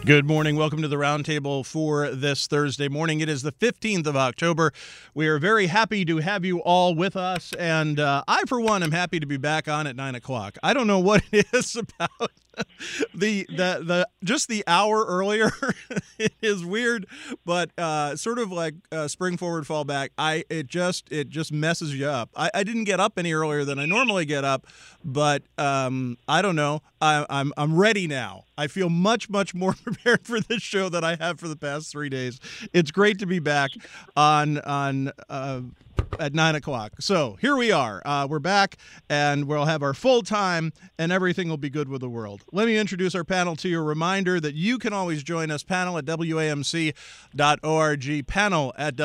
Good morning. Welcome to the Roundtable for this Thursday morning. It is the 15th of October. We are very happy to have you all with us, and I, for one, am happy to be back on at 9 o'clock. I don't know what it is about just the hour earlier. It is weird, but sort of like spring forward, fall back. It just messes you up. I didn't get up any earlier than I normally get up, but I don't know. I'm ready now. I feel much more prepared for this show than I have for the past 3 days. It's great to be back on at 9 o'clock. So here we are. We're back, and we'll have our full time, and everything will be good with the world. Let me introduce our panel to you. A reminder that you can always join us, panel at WAMC.org, panel at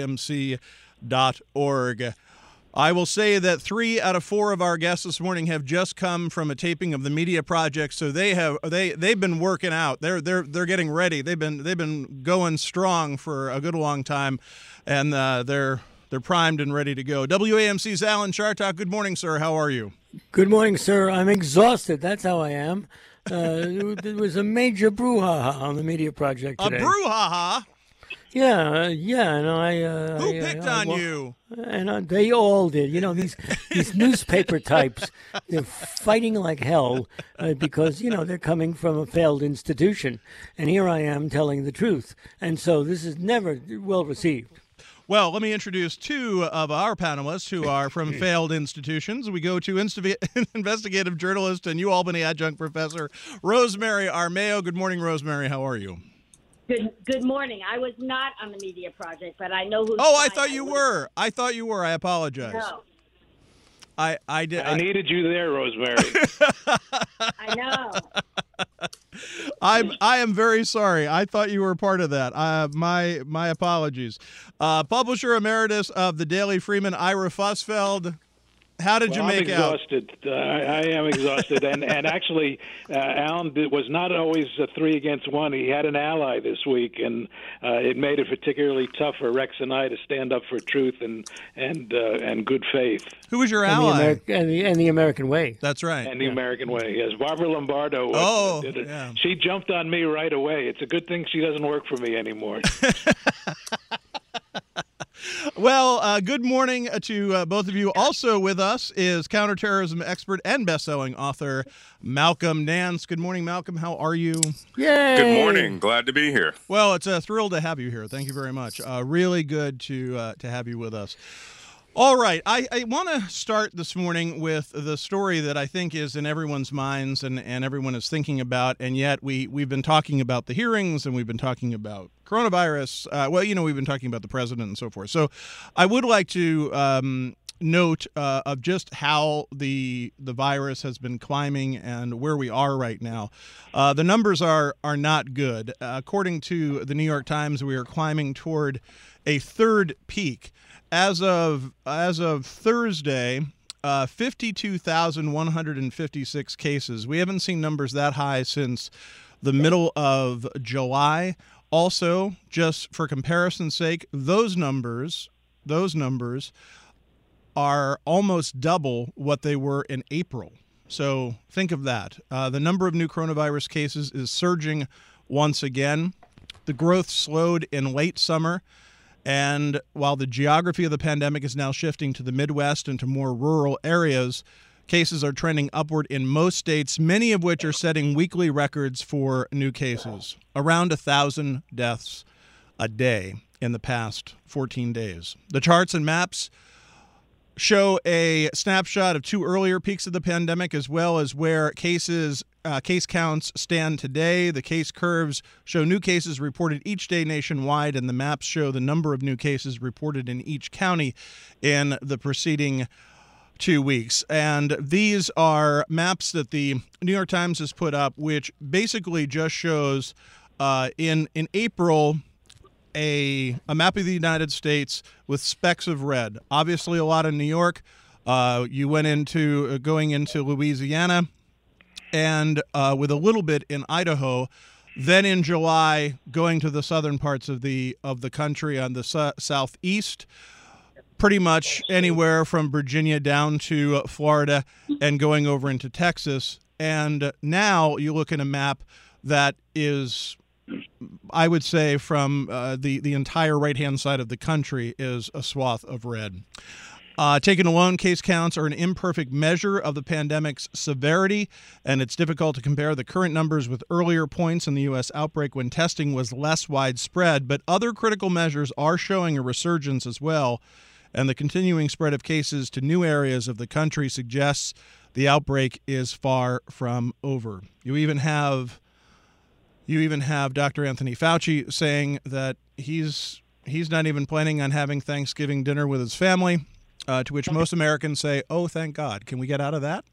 WAMC.org. I will say that 3 out of 4 of our guests this morning have just come from a taping of the Media Project, so they've been working out. They're getting ready. They've been going strong for a good long time, and they're primed and ready to go. WAMC's Alan Chartock. Good morning, sir. How are you? Good morning, sir. I'm exhausted. That's how I am. There was a major brouhaha on the Media Project today. A brouhaha? Yeah, and Who picked on you? And they all did. You know, these newspaper types, they're fighting like hell because, they're coming from a failed institution. And here I am telling the truth. And so this is never well received. Well, let me introduce 2 of our panelists who are from failed institutions. We go to investigative journalist and UAlbany adjunct professor Rosemary Armao. Good morning, Rosemary. How are you? Good morning. I was not on the Media Project, but I know who. Oh, I thought you were. I apologize. No. I did. I needed you there, Rosemary. I know. I am very sorry. I thought you were part of that. My apologies. Publisher emeritus of the Daily Freeman, Ira Fusfeld. How did you make out? I'm exhausted. I am exhausted. and actually, Alan was not always a 3 against 1. He had an ally this week, and it made it particularly tough for Rex and I to stand up for truth and good faith. Who was your ally? And the American way. That's right. And the American way. Yes, Barbara Lombardo. Did it. Yeah. She jumped on me right away. It's a good thing she doesn't work for me anymore. Well, good morning to both of you. Also with us is counterterrorism expert and best-selling author Malcolm Nance. Good morning, Malcolm. How are you? Yay! Good morning. Glad to be here. Well, it's a thrill to have you here. Thank you very much. Really good to have you with us. All right. I want to start this morning with the story that I think is in everyone's minds and everyone is thinking about, and yet we've been talking about the hearings and we've been talking about coronavirus. We've been talking about the president and so forth. So I would like to note of just how the virus has been climbing and where we are right now. The numbers are not good. According to the New York Times, we are climbing toward a third peak. As of Thursday, 52,156 cases. We haven't seen numbers that high since the middle of July. Also, just for comparison's sake, those numbers are almost double what they were in April. So think of that. The number of new coronavirus cases is surging once again. The growth slowed in late summer. And while the geography of the pandemic is now shifting to the Midwest and to more rural areas, cases are trending upward in most states, many of which are setting weekly records for new cases. Around 1,000 deaths a day in the past 14 days. The charts and maps show a snapshot of 2 earlier peaks of the pandemic, as well as where case counts stand today. The case curves show new cases reported each day nationwide, and the maps show the number of new cases reported in each county in the preceding 2 weeks. And these are maps that the New York Times has put up, which basically just shows in April a map of the United States with specks of red. Obviously, a lot in New York. You went into going into Louisiana, and with a little bit in Idaho. Then in July, going to the southern parts of the country on the southeast, pretty much anywhere from Virginia down to Florida, and going over into Texas. And now you look at a map that is I would say from the entire right-hand side of the country is a swath of red. Taken alone, case counts are an imperfect measure of the pandemic's severity, and it's difficult to compare the current numbers with earlier points in the U.S. outbreak when testing was less widespread. But other critical measures are showing a resurgence as well, and the continuing spread of cases to new areas of the country suggests the outbreak is far from over. You even have Dr. Anthony Fauci saying that he's not even planning on having Thanksgiving dinner with his family. To which most Americans say, "Oh, thank God. Can we get out of that?"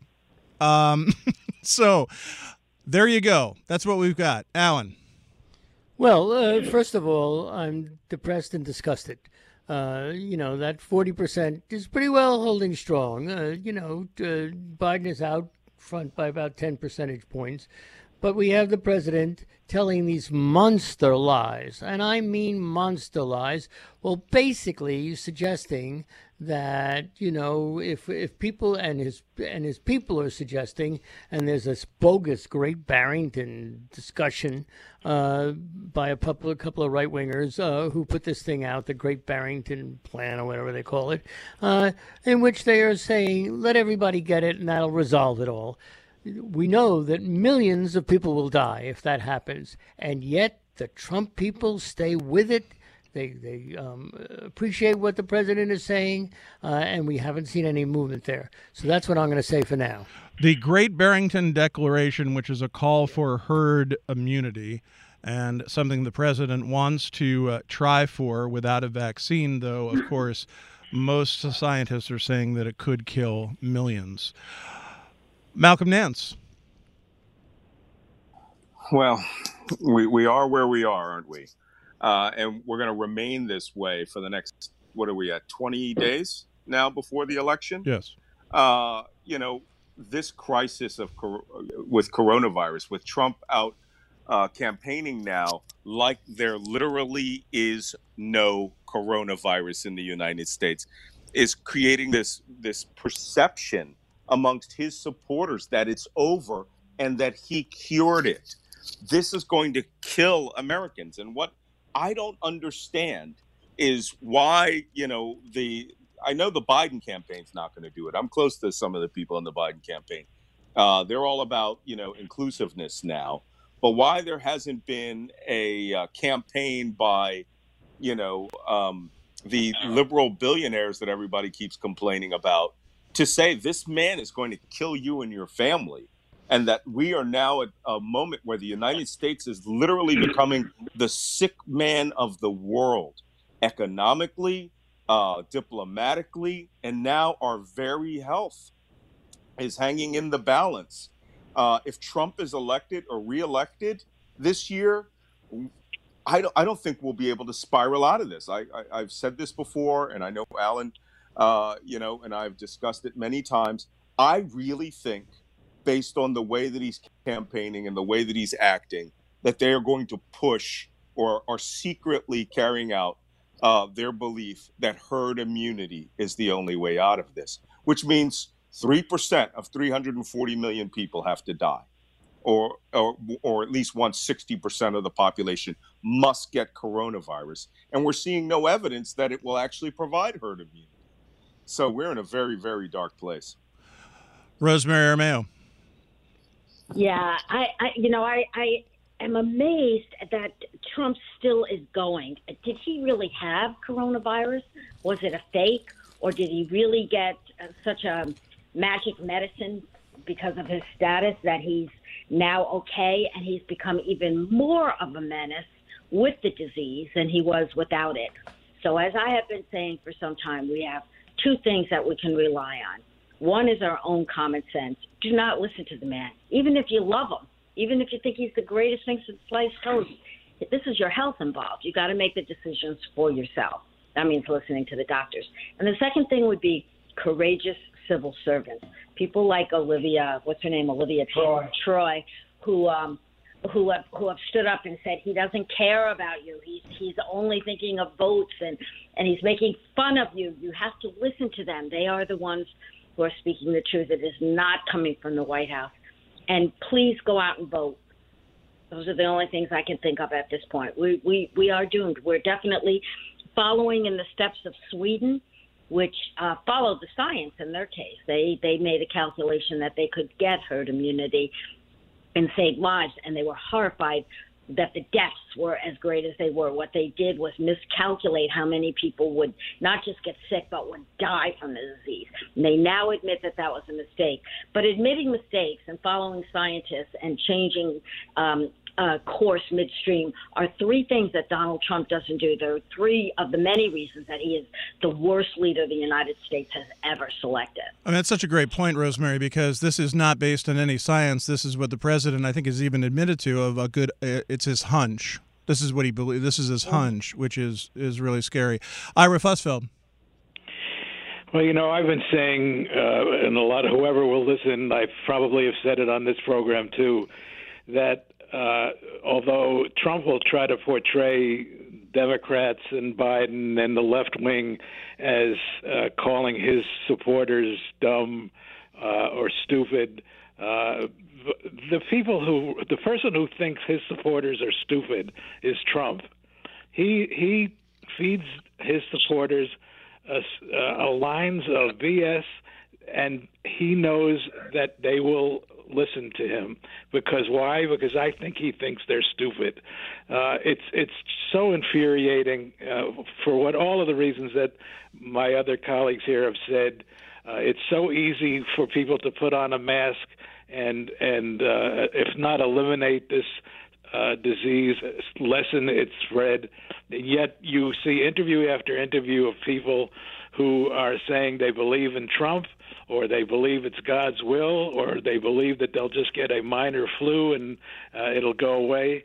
So there you go. That's what we've got. Alan. Well, first of all, I'm depressed and disgusted. That 40% is pretty well holding strong. Biden is out front by about 10 percentage points. But we have the president telling these monster lies, and I mean monster lies. Well, basically suggesting that, if people and his people are suggesting, and there's this bogus Great Barrington discussion by a couple of right wingers who put this thing out, the Great Barrington Plan or whatever they call it, in which they are saying let everybody get it and that'll resolve it all. We know that millions of people will die if that happens, and yet the Trump people stay with it. They appreciate what the president is saying, and we haven't seen any movement there. So that's what I'm going to say for now. The Great Barrington Declaration, which is a call for herd immunity, and something the president wants to try for without a vaccine, though, of course, most scientists are saying that it could kill millions. Malcolm Nance. Well, we are where we are, aren't we? And we're going to remain this way for the next, what are we at, 20 days now before the election? Yes. This crisis with coronavirus, with Trump out campaigning now, like there literally is no coronavirus in the United States, is creating this perception amongst his supporters that it's over and that he cured it. This is going to kill Americans. And what I don't understand is why, I know the Biden campaign's not going to do it. I'm close to some of the people in the Biden campaign. They're all about, inclusiveness now. But why there hasn't been a campaign by, the liberal billionaires that everybody keeps complaining about, to say this man is going to kill you and your family, and that we are now at a moment where the United States is literally becoming the sick man of the world, economically, diplomatically, and now our very health is hanging in the balance. If Trump is elected or reelected this year, I don't think we'll be able to spiral out of this. I've said this before, and I know Alan, and I've discussed it many times. I really think, based on the way that he's campaigning and the way that he's acting, that they are going to push or are secretly carrying out their belief that herd immunity is the only way out of this, which means 3% of 340 million people have to die, or at least 60% of the population must get coronavirus. And we're seeing no evidence that it will actually provide herd immunity. So we're in a very, very dark place. Rosemary Armao. Yeah, I am amazed that Trump still is going. Did he really have coronavirus? Was it a fake? Or did he really get such a magic medicine because of his status that he's now okay, and he's become even more of a menace with the disease than he was without it? So as I have been saying for some time, we have two things that we can rely on. One is our own common sense. Do not listen to the man, even if you love him, even if you think he's the greatest thing since sliced toast. This is your health involved. You got to make the decisions for yourself. That means listening to the doctors. And the second thing would be courageous civil servants. People like Olivia Troy, who have stood up and said he doesn't care about you. He's only thinking of votes, and he's making fun of you. You have to listen to them. They are the ones who are speaking the truth. It is not coming from the White House. And please go out and vote. Those are the only things I can think of at this point. We are doomed. We're definitely following in the steps of Sweden, which followed the science in their case. They made a calculation that they could get herd immunity and save lives, and they were horrified that the deaths were as great as they were. What they did was miscalculate how many people would not just get sick, but would die from the disease. And they now admit that that was a mistake. But admitting mistakes and following scientists and changing course midstream are three things that Donald Trump doesn't do. There are three of the many reasons that he is the worst leader the United States has ever selected. I mean, that's such a great point, Rosemary, because this is not based on any science. This is what the president, I think, has even admitted to of a good, it's his hunch. This is what he believes. This is his hunch, which is really scary. Ira Fussfeld. Well, I've been saying, and a lot of whoever will listen, I probably have said it on this program too, that although Trump will try to portray Democrats and Biden and the left wing as calling his supporters dumb or stupid, the person who thinks his supporters are stupid is Trump. He feeds his supporters lines of BS, and he knows that they will listen to him. Because why? Because I think he thinks they're stupid. It's so infuriating for all of the reasons that my other colleagues here have said. It's so easy for people to put on a mask and if not eliminate this disease, lessen its spread. And yet you see interview after interview of people who are saying they believe in Trump, or they believe it's God's will, or they believe that they'll just get a minor flu and it'll go away.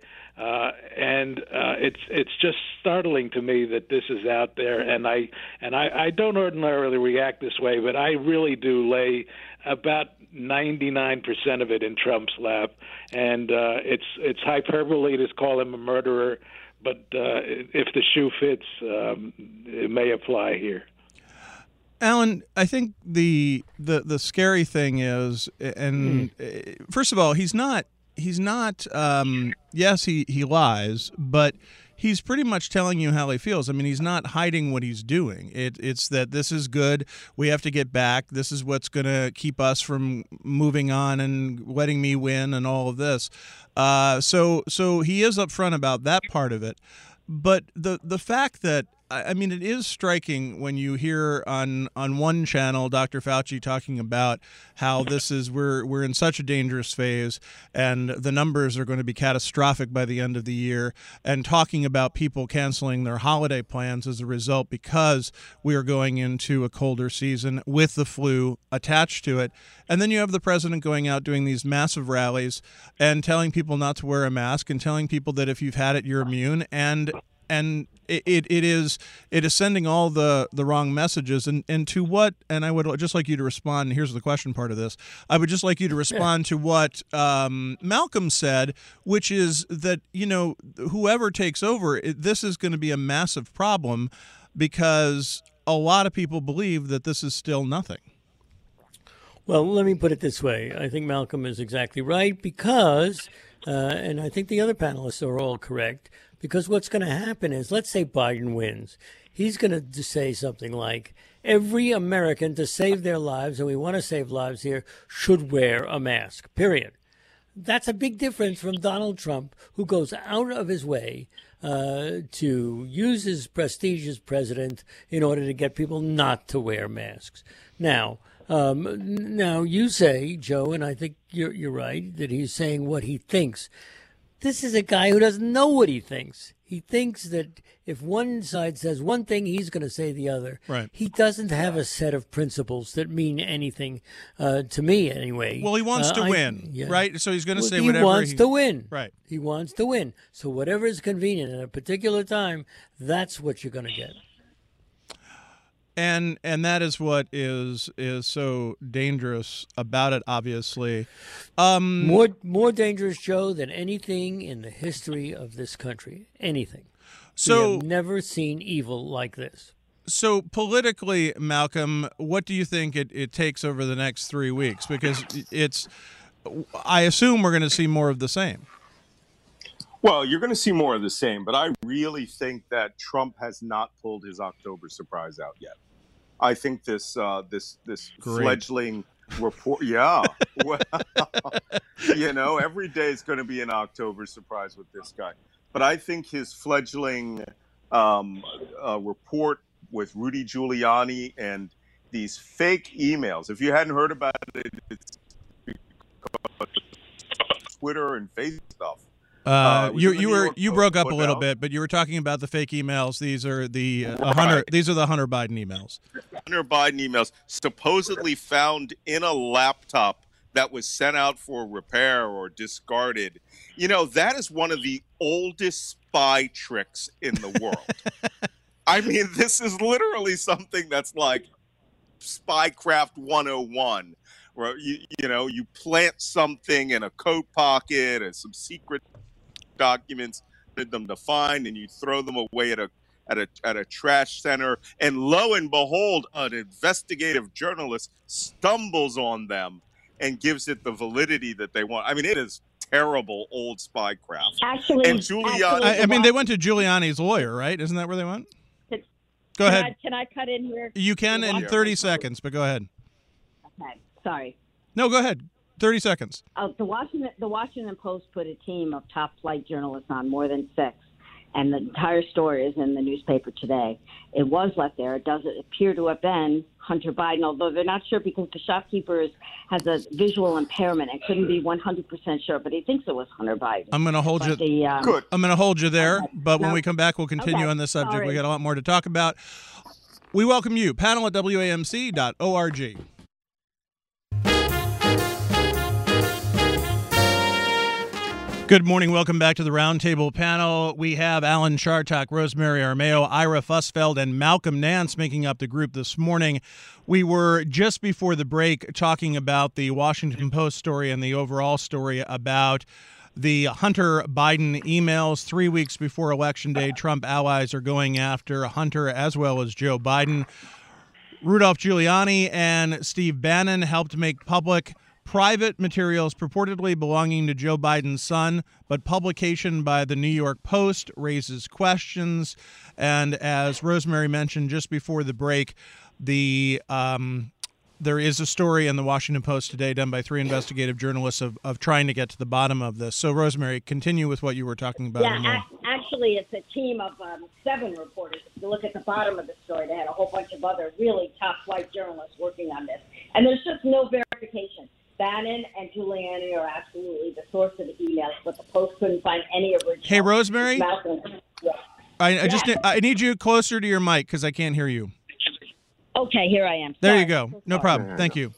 It's just startling to me that this is out there, and I don't ordinarily react this way, but I really do lay about 99% of it in Trump's lap, and it's hyperbole to call him a murderer, but if the shoe fits, it may apply here. Alan, I think the scary thing is, and first of all, he's not. Yes, he lies, but he's pretty much telling you how he feels. I mean, he's not hiding what he's doing. It's that this is good. We have to get back. This is what's going to keep us from moving on and letting me win and all of this. So he is upfront about that part of it. But the fact that, I mean, it is striking when you hear on one channel Dr. Fauci talking about how we're in such a dangerous phase and the numbers are going to be catastrophic by the end of the year, and talking about people canceling their holiday plans as a result because we are going into a colder season with the flu attached to it. And then you have the president going out doing these massive rallies and telling people not to wear a mask and telling people that if you've had it, you're immune. And it is sending all the wrong messages, and to what, and I would just like you to respond, and here's the question part of this, I would just like you to respond to what Malcolm said, which is that, whoever takes over, this is going to be a massive problem because a lot of people believe that this is still nothing. Well, let me put it this way. I think Malcolm is exactly right because, and I think the other panelists are all correct, because what's going to happen is, let's say Biden wins. He's going to say something like, every American to save their lives, and we want to save lives here, should wear a mask, period. That's a big difference from Donald Trump, who goes out of his way to use his prestige as president in order to get people not to wear masks. Now you say, Joe, and I think you're right, that he's saying what he thinks. This is a guy who doesn't know what he thinks. He thinks that if one side says one thing, he's going to say the other. Right. He doesn't have a set of principles that mean anything to me, anyway. Well, he wants to win, right? So he's going to say whatever he wants to win. Right. He wants to win. So whatever is convenient at a particular time, that's what you're going to get. And that is what is so dangerous about it, obviously. More dangerous, Joe, than anything in the history of this country. Anything. So we have never seen evil like this. So politically, Malcolm, what do you think it takes over the next 3 weeks? Because I assume we're going to see more of the same. Well, you're going to see more of the same, but I really think that Trump has not pulled his October surprise out yet. I think this fledgling report, yeah, well, every day is going to be an October surprise with this guy. But I think his fledgling report with Rudy Giuliani and these fake emails. If you hadn't heard about it, it's Twitter and Facebook stuff. You broke up a little bit, but you were talking about the fake emails. These are the Hunter Biden emails. Hunter Biden emails supposedly found in a laptop that was sent out for repair or discarded. That is one of the oldest spy tricks in the world. I mean, this is literally something that's like Spycraft 101, where you plant something in a coat pocket and some secret documents, them to find, and you throw them away at a trash center, and lo and behold, an investigative journalist stumbles on them and gives it the validity that they want. I mean, it is terrible old spycraft. Actually, and Giuliani. They went to Giuliani's lawyer, right? Isn't that where they went? Go ahead. Can I cut in here? You can in 30 seconds, but go ahead. Okay, sorry. No, go ahead. 30 seconds. The Washington Post put a team of top flight journalists on, more than 6, and the entire story is in the newspaper today. It was left there. It doesn't appear to have been Hunter Biden, although they're not sure because the shopkeeper has a visual impairment and couldn't be 100% sure, but he thinks it was Hunter Biden. I'm going to hold you. Good. I'm going to hold you there, Okay. but when we come back, we'll continue on this subject. Sorry. We got a lot more to talk about. We welcome you. Panel at WAMC.org. Good morning. Welcome back to the Roundtable panel. We have Alan Chartock, Rosemary Armao, Ira Fussfeld, and Malcolm Nance making up the group this morning. We were just before the break talking about the Washington Post story and the overall story about the Hunter Biden emails. 3 weeks before Election Day, Trump allies are going after Hunter as well as Joe Biden. Rudolph Giuliani and Steve Bannon helped make public private materials purportedly belonging to Joe Biden's son, but publication by the New York Post raises questions. And as Rosemary mentioned just before the break, there is a story in the Washington Post today done by 3 investigative journalists of trying to get to the bottom of this. So, Rosemary, continue with what you were talking about. Yeah, actually, it's a team of 7 reporters. If you look at the bottom of the story, they had a whole bunch of other really top-flight journalists working on this. And there's just no verification. Bannon and Giuliani are absolutely the source of the emails, but the Post couldn't find any original. Hey, Rosemary, Yeah. I need you closer to your mic because I can't hear you. Okay, here I am. There Sorry. you go. No problem. Thank you.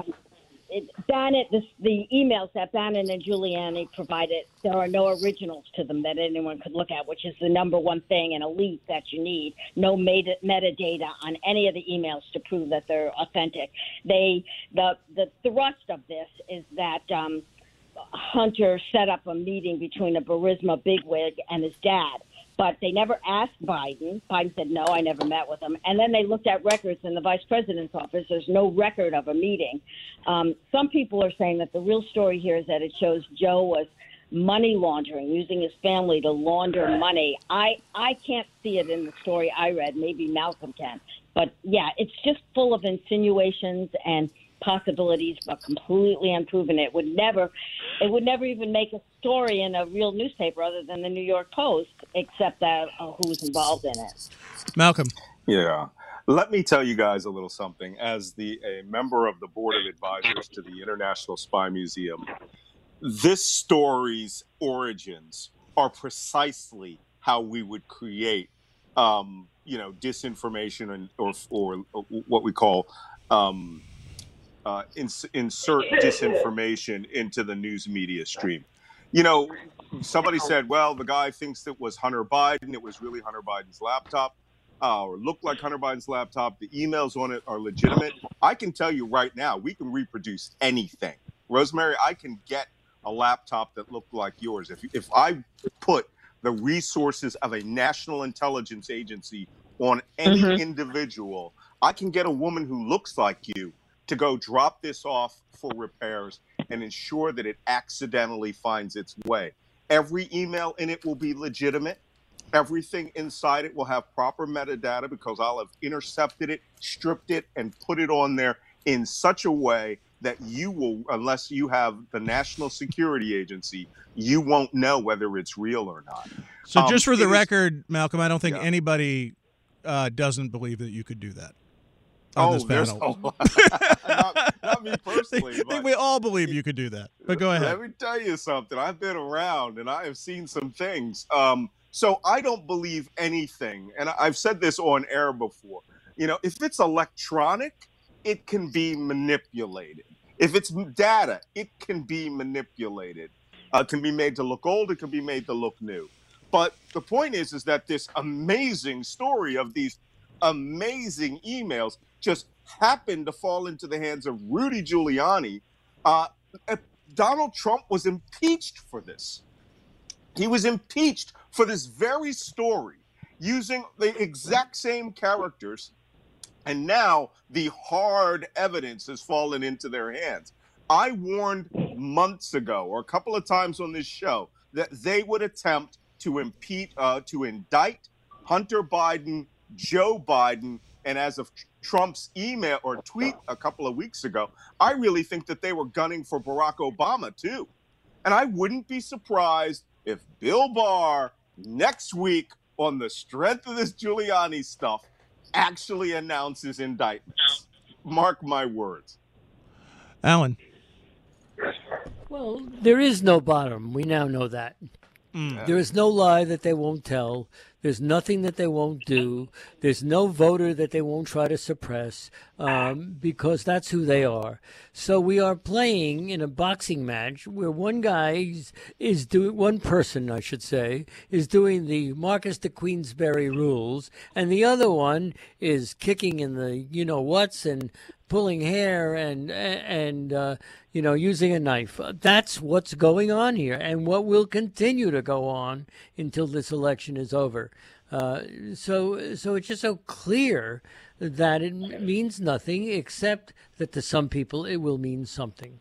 The emails that Bannon and Giuliani provided, there are no originals to them that anyone could look at, which is the number one thing in a leak that you need. No metadata on any of the emails to prove that they're authentic. The thrust of this is that Hunter set up a meeting between a Burisma bigwig and his dad. But they never asked Biden. Biden said, no, I never met with him. And then they looked at records in the vice president's office. There's no record of a meeting. Some people are saying that the real story here is that it shows Joe was money laundering, using his family to launder money. I can't see it in the story I read. Maybe Malcolm can. But, yeah, it's just full of insinuations and possibilities, but completely unproven. It would never even make a story in a real newspaper other than the New York Post, except that who's involved in it. Malcolm. Yeah. Let me tell you guys a little something. As a member of the board of advisors to the International Spy Museum, this story's origins are precisely how we would create, disinformation and or what we call insert disinformation into the news media stream. Somebody said, well, the guy thinks it was Hunter Biden. It was really Hunter Biden's laptop, or looked like Hunter Biden's laptop. The emails on it are legitimate. I can tell you right now, we can reproduce anything. Rosemary, I can get a laptop that looked like yours. If I put the resources of a national intelligence agency on any individual, I can get a woman who looks like you to go drop this off for repairs and ensure that it accidentally finds its way. Every email in it will be legitimate. Everything inside it will have proper metadata because I'll have intercepted it, stripped it, and put it on there in such a way that you will, unless you have the National Security Agency, you won't know whether it's real or not. So just for the record, Malcolm, I don't think anybody doesn't believe that you could do that. On this panel. Not me personally. I think we all believe you could do that. But go ahead. Let me tell you something. I've been around and I have seen some things. So I don't believe anything. And I've said this on air before. You know, if it's electronic, it can be manipulated. If it's data, it can be manipulated. It can be made to look old. It can be made to look new. But the point is that this amazing story of these amazing emails just happened to fall into the hands of Rudy Giuliani. Donald Trump was impeached for this. He was impeached for this very story using the exact same characters. And now the hard evidence has fallen into their hands. I warned months ago, or a couple of times on this show, that they would attempt to indict Hunter Biden, Joe Biden, and as of Trump's email or tweet a couple of weeks ago, I really think that they were gunning for Barack Obama too. And I wouldn't be surprised if Bill Barr next week, on the strength of this Giuliani stuff, actually announces indictments. Mark my words. Alan. Well, there is no bottom. We now know that. There is no lie that they won't tell. There's nothing that they won't do. There's no voter that they won't try to suppress because that's who they are. So we are playing in a boxing match where one guy is doing, one person, I should say, is doing the Marcus de Queensberry rules, and the other one is kicking in the you-know-whats and pulling hair and using a knife. That's what's going on here, and what will continue to go on until this election is over. So it's just so clear that it means nothing, except that to some people it will mean something.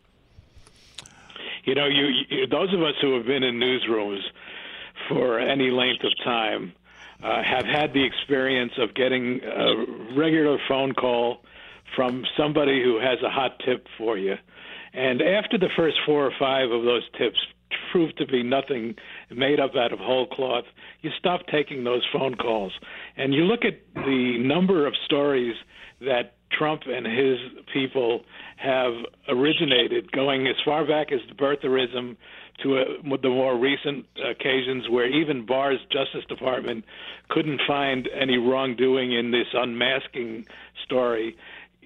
You know, you those of us who have been in newsrooms for any length of time have had the experience of getting a regular phone call from somebody who has a hot tip for you. And after the first 4 or 5 of those tips proved to be nothing, made up out of whole cloth, you stop taking those phone calls. And you look at the number of stories that Trump and his people have originated, going as far back as the birtherism to the more recent occasions where even Barr's Justice Department couldn't find any wrongdoing in this unmasking story.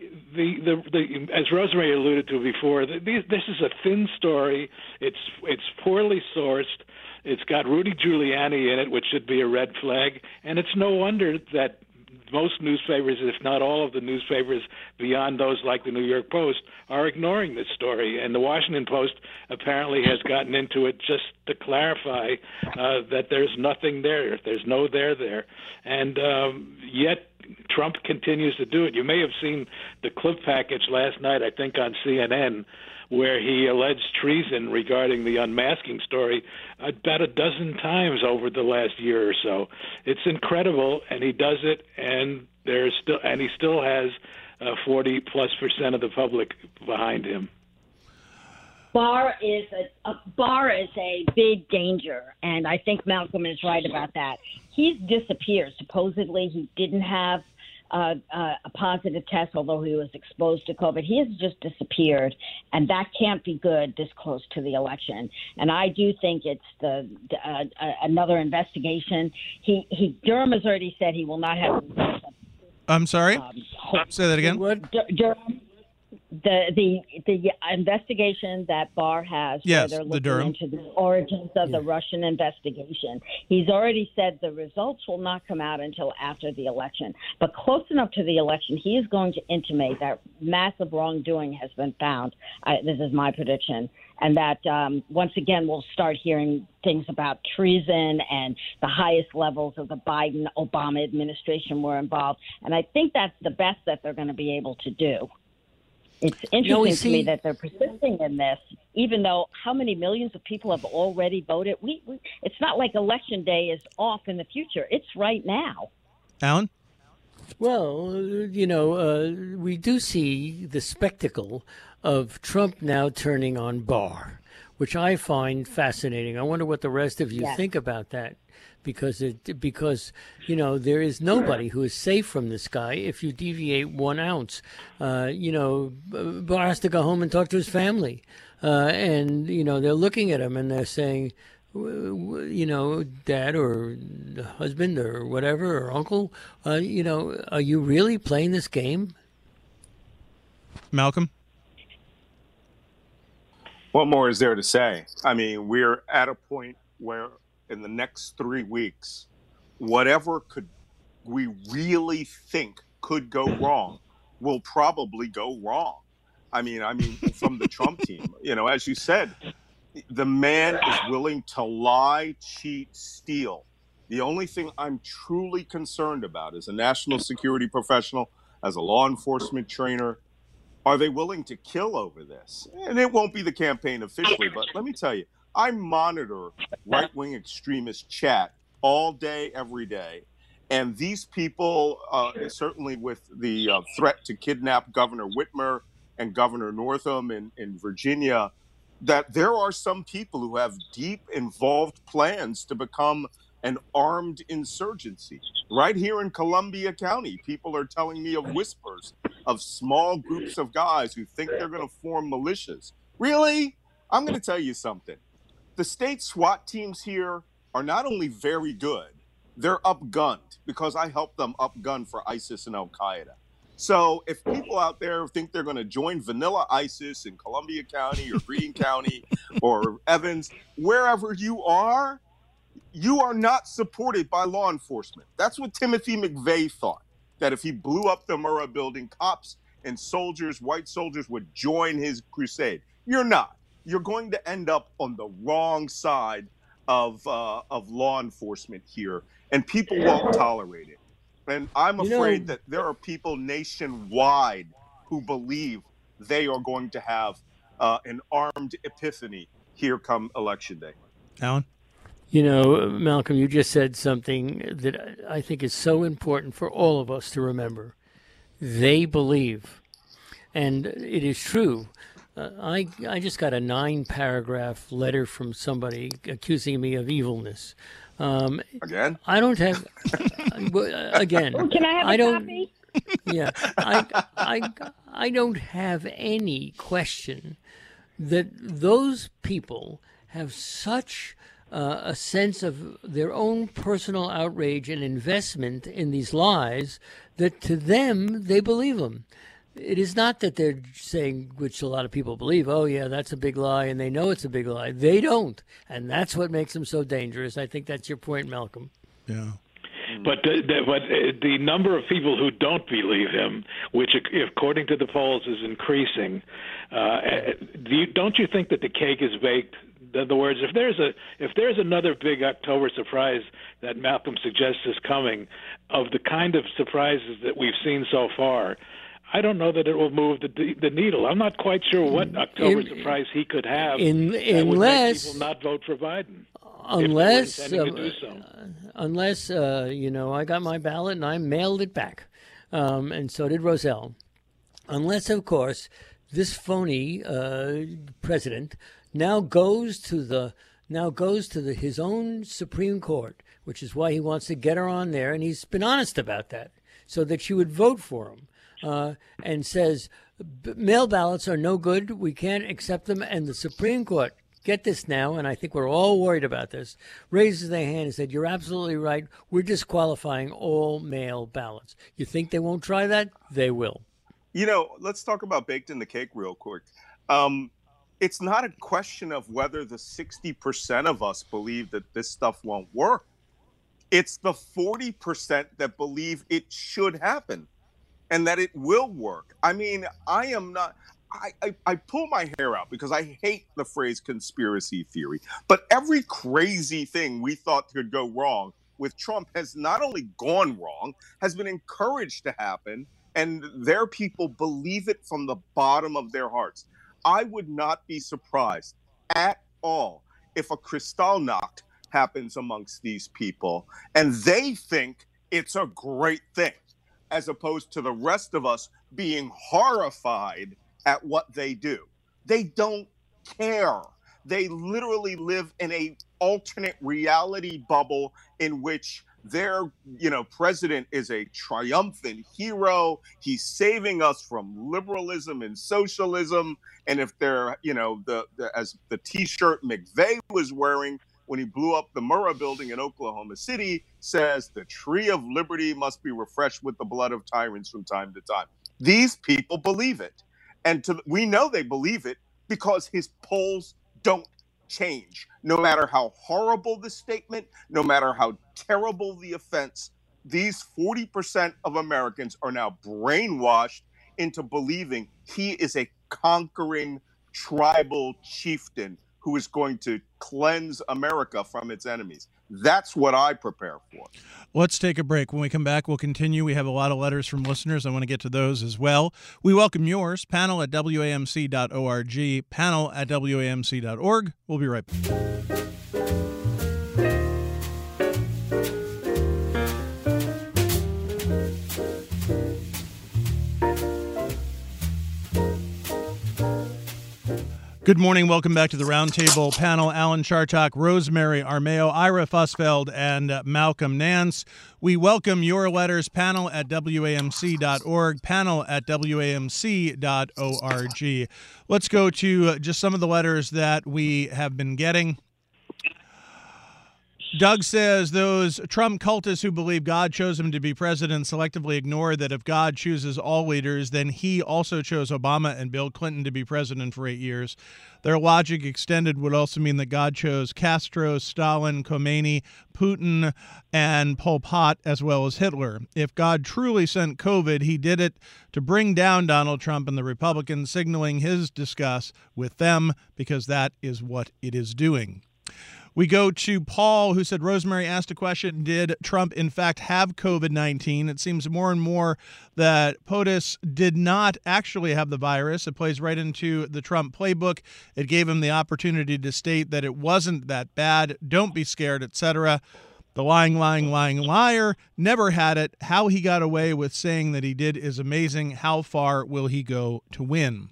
As Rosemary alluded to before, this is a thin story. It's poorly sourced. It's got Rudy Giuliani in it, which should be a red flag. And it's no wonder that most newspapers, if not all of the newspapers beyond those like the New York Post, are ignoring this story. And the Washington Post apparently has gotten into it just to clarify that there's nothing there. There's no there. And yet Trump continues to do it. You may have seen the clip package last night, I think, on CNN, where he alleged treason regarding the unmasking story about a dozen times over the last year or so. It's incredible, and he does it, and he still has 40+% of the public behind him. Barr is a big danger, and I think Malcolm is right about that. He's disappeared. Supposedly, he didn't have a positive test, although he was exposed to COVID. He has just disappeared, and that can't be good this close to the election. And I do think it's another investigation. Durham has already said he will not have. I'm sorry. Say that again. Durham. The investigation that Barr has, yes, where they're looking into the origins of the Russian investigation. He's already said the results will not come out until after the election. But close enough to the election, he is going to intimate that massive wrongdoing has been found. This is my prediction. And that once again, we'll start hearing things about treason, and the highest levels of the Biden-Obama administration were involved. And I think that's the best that they're going to be able to do. It's interesting to me that they're persisting in this, even though how many millions of people have already voted. It's not like Election Day is off in the future. It's right now. Alan? Well, we do see the spectacle of Trump now turning on Barr, which I find fascinating. I wonder what the rest of you think about that. Because there is nobody who is safe from this guy if you deviate 1 ounce. Barr has to go home and talk to his family, and they're looking at him and they're saying, Dad or husband or whatever or uncle, are you really playing this game? Malcolm? What more is there to say? I mean, we're at a point where in the next 3 weeks, whatever we really think could go wrong will probably go wrong. I mean, from the Trump team, as you said, the man is willing to lie, cheat, steal. The only thing I'm truly concerned about as a national security professional, as a law enforcement trainer, are they willing to kill over this? And it won't be the campaign officially, but let me tell you, I monitor right-wing extremist chat all day, every day. And these people, certainly with the threat to kidnap Governor Whitmer and Governor Northam in Virginia, that there are some people who have deep involved plans to become an armed insurgency. Right here in Columbia County, people are telling me of whispers of small groups of guys who think they're going to form militias. Really? I'm going to tell you something. The state SWAT teams here are not only very good, they're upgunned because I helped them upgun for ISIS and Al-Qaeda. So if people out there think they're going to join vanilla ISIS in Columbia County or Greene County or Evans, wherever you are not supported by law enforcement. That's what Timothy McVeigh thought, that if he blew up the Murrah building, cops and soldiers, white soldiers, would join his crusade. You're not. You're going to end up on the wrong side of law enforcement here, and people won't tolerate it. And I'm afraid that there are people nationwide who believe they are going to have an armed epiphany here come Election Day. Alan? Malcolm, you just said something that I think is so important for all of us to remember. They believe, and it is true. I just got a 9-paragraph letter from somebody accusing me of evilness. Again? I don't have. Again. Can I have a copy? Yeah, I don't have any question that those people have such a sense of their own personal outrage and investment in these lies that to them they believe them. It is not that they're saying, which a lot of people believe, oh, yeah, that's a big lie, and they know it's a big lie. They don't, and that's what makes them so dangerous. I think that's your point, Malcolm. Yeah. But the number of people who don't believe him, which according to the polls is increasing, don't you think that the cake is baked? In other words, if there's another big October surprise that Malcolm suggests is coming, of the kind of surprises that we've seen so far, I don't know that it will move the needle. I'm not quite sure what October surprise he could have that would make people not vote for Biden. Unless I got my ballot and I mailed it back, and so did Roselle. Unless, of course, this phony president now goes to his own Supreme Court, which is why he wants to get her on there, and he's been honest about that, so that she would vote for him. And says mail ballots are no good. We can't accept them. And the Supreme Court, get this now, and I think we're all worried about this, raises their hand and said, you're absolutely right. We're disqualifying all mail ballots. You think they won't try that? They will. Let's talk about baked in the cake real quick. It's not a question of whether the 60% of us believe that this stuff won't work. It's the 40% that believe it should happen and that it will work. I mean, I pull my hair out because I hate the phrase conspiracy theory. But every crazy thing we thought could go wrong with Trump has not only gone wrong, has been encouraged to happen. and their people believe it from the bottom of their hearts. I would not be surprised at all if a Kristallnacht happens amongst these people and they think it's a great thing, as opposed to the rest of us being horrified at what they do. They don't care. They literally live in a alternate reality bubble in which their, president is a triumphant hero. He's saving us from liberalism and socialism. And if they're, as the T-shirt McVeigh was wearing when he blew up the Murrah building in Oklahoma City, says the tree of liberty must be refreshed with the blood of tyrants from time to time. These people believe it. And we know they believe it because his polls don't change. No matter how horrible the statement, no matter how terrible the offense, these 40% of Americans are now brainwashed into believing he is a conquering tribal chieftain who is going to cleanse America from its enemies. That's what I prepare for. Let's take a break. When we come back, we'll continue. We have a lot of letters from listeners. I want to get to those as well. We welcome yours. Panel at WAMC.org. Panel at WAMC.org. We'll be right back. Good morning. Welcome back to the Roundtable panel. Alan Chartock, Rosemary Armao, Ira Fussfeld, and Malcolm Nance. We welcome your letters. Panel at WAMC.org. Panel at WAMC.org. Let's go to just some of the letters that we have been getting. Doug says those Trump cultists who believe God chose him to be president selectively ignore that if God chooses all leaders, then he also chose Obama and Bill Clinton to be president for 8 years. Their logic extended would also mean that God chose Castro, Stalin, Khomeini, Putin, and Pol Pot, as well as Hitler. If God truly sent COVID, he did it to bring down Donald Trump and the Republicans, signaling his disgust with them, because that is what it is doing. We go to Paul, who said, Rosemary asked a question, did Trump in fact have COVID-19? It seems more and more that POTUS did not actually have the virus. It plays right into the Trump playbook. It gave him the opportunity to state that it wasn't that bad. Don't be scared, etc. The lying liar never had it. How he got away with saying that he did is amazing. How far will he go to win?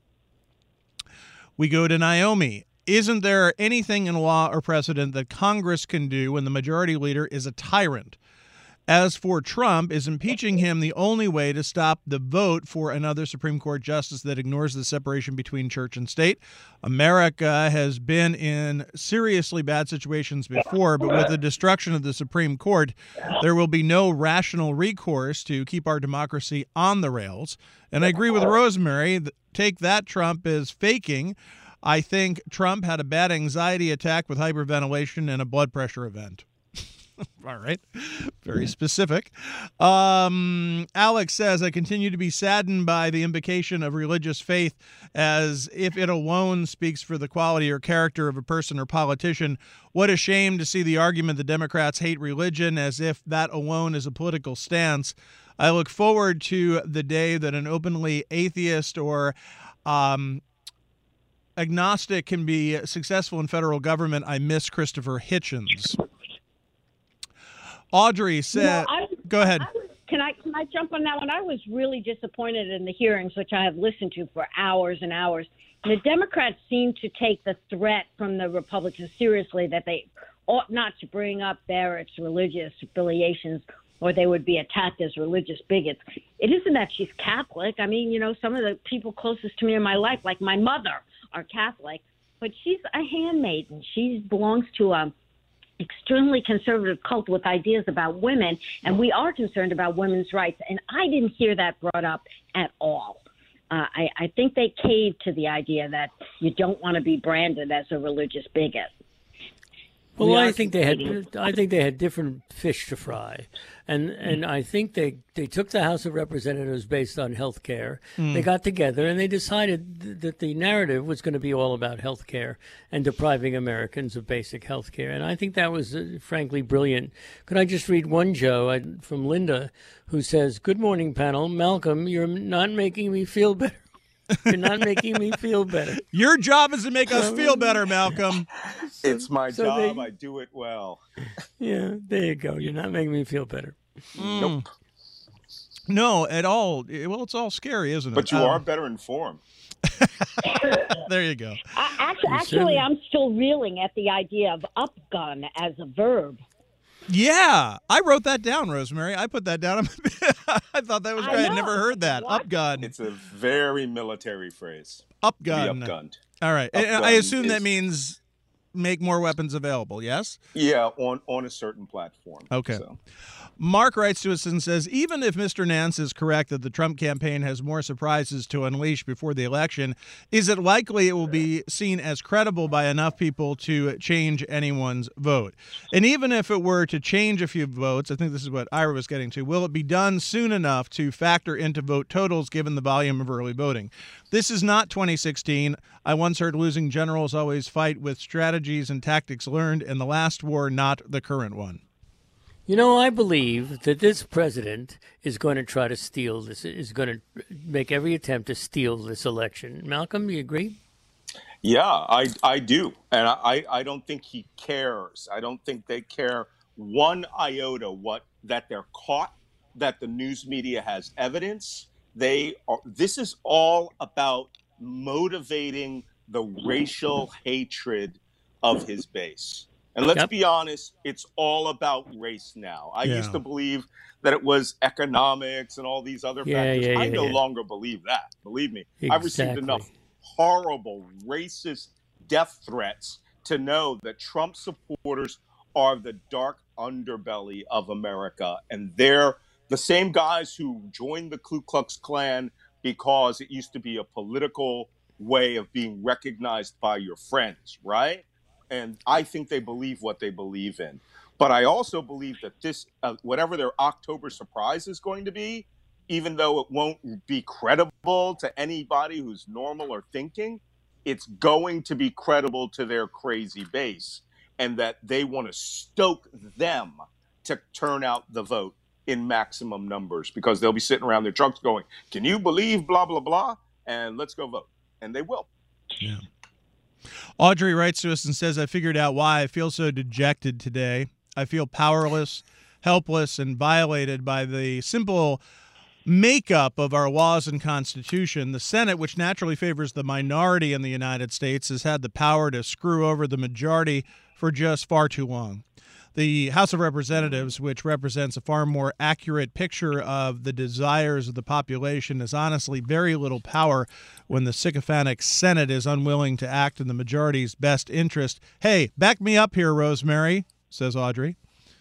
We go to Naomi. Isn't there anything in law or precedent that Congress can do when the majority leader is a tyrant? As for Trump, is impeaching him the only way to stop the vote for another Supreme Court justice that ignores the separation between church and state? America has been in seriously bad situations before, but with the destruction of the Supreme Court, there will be no rational recourse to keep our democracy on the rails. And I agree with Rosemary. Take that, Trump is faking. I think Trump had a bad anxiety attack with hyperventilation and a blood pressure event. All right. Very specific. Alex says, I continue to be saddened by the invocation of religious faith as if it alone speaks for the quality or character of a person or politician. What a shame to see the argument that Democrats hate religion as if that alone is a political stance. I look forward to the day that an openly atheist or agnostic can be successful in federal government. I miss Christopher Hitchens. Audrey said, go ahead. Can I jump on that one? I was really disappointed in the hearings, which I have listened to for hours and hours. And the Democrats seem to take the threat from the Republicans seriously, that they ought not to bring up Barrett's religious affiliations or they would be attacked as religious bigots. It isn't that she's Catholic. I mean, some of the people closest to me in my life, like my mother, are Catholic, but she's a handmaiden. She belongs to a extremely conservative cult with ideas about women, and we are concerned about women's rights. And I didn't hear that brought up at all. I think they caved to the idea that you don't want to be branded as a religious bigot. Well, We I are think they competing. had. I think they had different fish to fry, and I think they took the House of Representatives based on health care. They got together and they decided that the narrative was going to be all about health care and depriving Americans of basic health care. And I think that was frankly brilliant. Could I just read one, Joe, from Linda, who says, "Good morning, panel. Malcolm, you're not making me feel better." You're not making me feel better. Your job is to make us feel better, Malcolm. It's my so job. they- I do it well. Yeah, there you go. You're not making me feel better. Nope. No, at all. Well, it's all scary, isn't it? But you are better informed. There you go. Actually, I'm still reeling at the idea of upgun as a verb. Yeah, I wrote that down, Rosemary. I put that down. I thought that was I great. I'd know. never heard that. What? Upgun. It's a very military phrase. Upgun. Be upgunned. All right. And I Upgun assume that is- means make more weapons available, yes? Yeah, on a certain platform. Okay. So. Mark writes to us and says, even if Mr. Nance is correct that the Trump campaign has more surprises to unleash before the election, is it likely it will be seen as credible by enough people to change anyone's vote? And even if it were to change a few votes, I think this is what Ira was getting to, will it be done soon enough to factor into vote totals given the volume of early voting? This is not 2016. I once heard losing generals always fight with strategies and tactics learned in the last war, not the current one. You know, I believe that this president is going to try to steal this, is going to make every attempt to steal this election. Malcolm, you agree? Yeah, I do. And I don't think he cares. I don't think they care one iota that they're caught, that the news media has evidence. This is all about motivating the racial hatred of his base. And let's Yep. be honest, it's all about race now. I Yeah. used to believe that it was economics and all these other factors. I no longer believe that. Believe me, I've received Exactly. enough horrible racist death threats to know that Trump supporters are the dark underbelly of America. And they're the same guys who joined the Ku Klux Klan because it used to be a political way of being recognized by your friends, right? And I think they believe what they believe in. But I also believe that this, whatever their October surprise is going to be, even though it won't be credible to anybody who's normal or thinking, it's going to be credible to their crazy base, and that they want to stoke them to turn out the vote in maximum numbers, because they'll be sitting around their trucks going, can you believe blah, blah, blah? And let's go vote. And they will. Yeah. Audrey writes to us and says, I figured out why I feel so dejected today. I feel powerless, helpless, and violated by the simple makeup of our laws and Constitution. The Senate, which naturally favors the minority in the United States, has had the power to screw over the majority for just far too long. The House of Representatives, which represents a far more accurate picture of the desires of the population, has honestly very little power when the sycophantic Senate is unwilling to act in the majority's best interest. Hey, back me up here, Rosemary, says Audrey.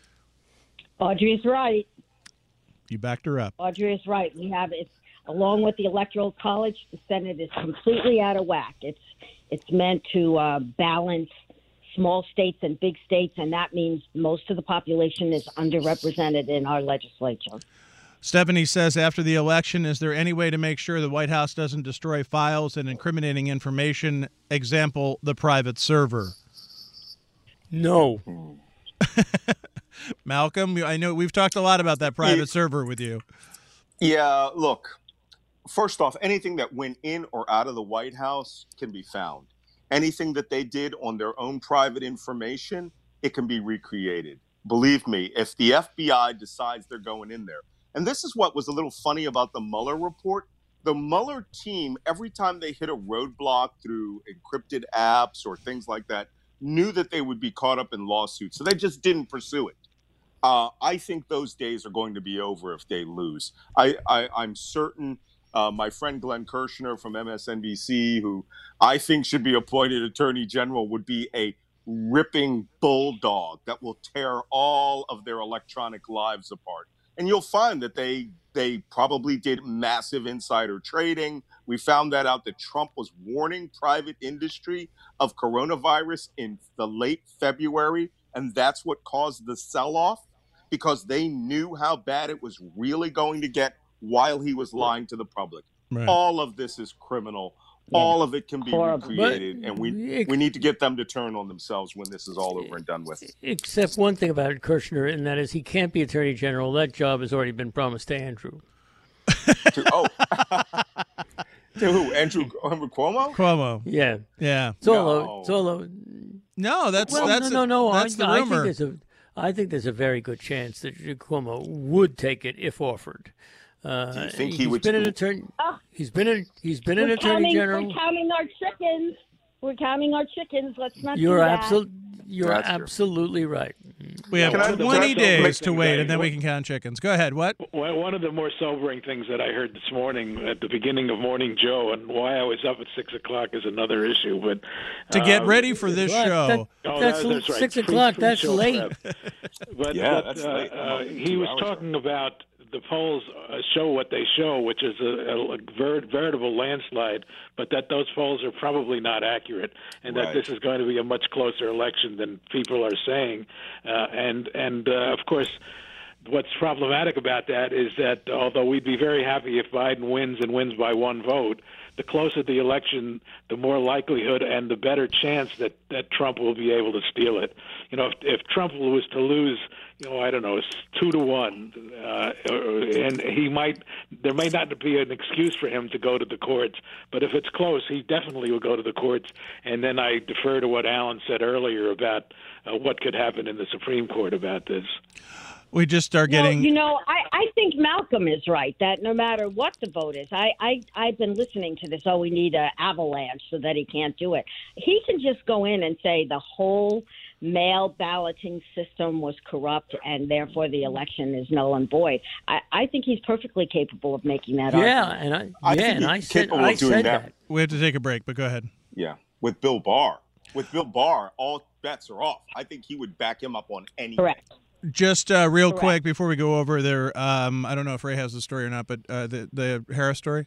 Audrey's right. You backed her up. Audrey is right. We have it along with the Electoral College. The Senate is completely out of whack. It's meant to balance small states and big states, and that means most of the population is underrepresented in our legislature. Stephanie says, after the election, is there any way to make sure the White House doesn't destroy files and incriminating information, example, the private server? No. Malcolm, I know we've talked a lot about that private server with you. Yeah, look, first off, anything that went in or out of the White House can be found. Anything that they did on their own private information, it can be recreated. Believe me, if the FBI decides they're going in there. And this is what was a little funny about the Mueller report. The Mueller team, every time they hit a roadblock through encrypted apps or things like that, knew that they would be caught up in lawsuits. So they just didn't pursue it. I think those days are going to be over if they lose. I'm certain my friend Glenn Kirshner from MSNBC, who I think should be appointed Attorney General, would be a ripping bulldog that will tear all of their electronic lives apart. And you'll find that they probably did massive insider trading. We found that out, that Trump was warning private industry of coronavirus in the late February, And that's what caused the sell-off, because they knew how bad it was really going to get while he was lying to the public. Right. All of this is criminal. Yeah. All of it can be Horrible. recreated, and we need to get them to turn on themselves when this is all over and done with. Except one thing about Kirshner, and that is he can't be Attorney General. That job has already been promised to Andrew. To who? Andrew Cuomo? Cuomo. Yeah. Yeah. Solo. No, that's Well, that's no. That's the rumor. I think there's a very good chance that Cuomo would take it if offered. Do you think he he's would? Been an attorney. He's been an attorney general. We're counting our chickens. We're counting our chickens. Let's not You're do that. You're That's true. absolutely right. We have Can I- 20 days to things wait, I- and then we can count chickens. Go ahead. What? One of the more sobering things that I heard this morning at the beginning of Morning Joe, and why I was up at 6 o'clock is another issue. But To get ready for this What? show. That's right. 6 o'clock. That's Pre-show late. prep. But, Yeah, but, that's late. he was 2 hours talking about the polls show what they show, which is a veritable landslide, but that those polls are probably not accurate, and that Right. this is going to be a much closer election than people are saying. And of course, what's problematic about that is that although we'd be very happy if Biden wins and wins by one vote, the closer the election, the more likelihood and the better chance that Trump will be able to steal it. You know, if Trump was to lose, I don't know, it's 2-1, and there may not be an excuse for him to go to the courts, but if it's close, he definitely will go to the courts. And then I defer to what Alan said earlier about what could happen in the Supreme Court about this. We just start getting. I think Malcolm is right that no matter what the vote is, I've been listening to this. Oh, we need an avalanche so that he can't do it. He can just go in and say the whole mail balloting system was corrupt and therefore the election is null and void. I think he's perfectly capable of making that argument. I said that. We have to take a break, but go ahead. Yeah, with Bill Barr. With Bill Barr, all bets are off. I think he would back him up on anything. Correct. Just real quick before we go over there, I don't know if Ray has the story or not, but the Harris story.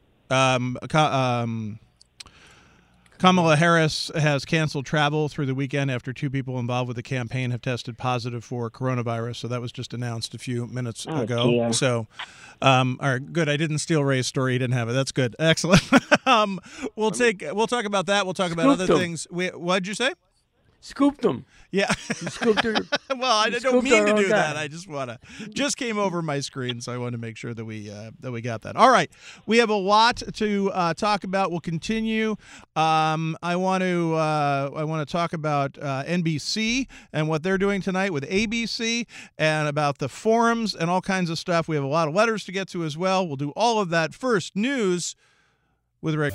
Kamala Harris has canceled travel through the weekend after 2 people involved with the campaign have tested positive for coronavirus. So that was just announced a few minutes ago. Dear. So, all right, good. I didn't steal Ray's story. He didn't have it. That's good. Excellent. We'll talk about that. We'll talk about other things. What'd you say? Scooped them. Yeah. You scooped her. Well, I don't scooped mean to our do own that. guy. I just came over my screen, so I wanted to make sure that we got that. All right, we have a lot to talk about. We'll continue. I want to talk about NBC and what they're doing tonight with ABC, and about the forums and all kinds of stuff. We have a lot of letters to get to as well. We'll do all of that first. News with Rick.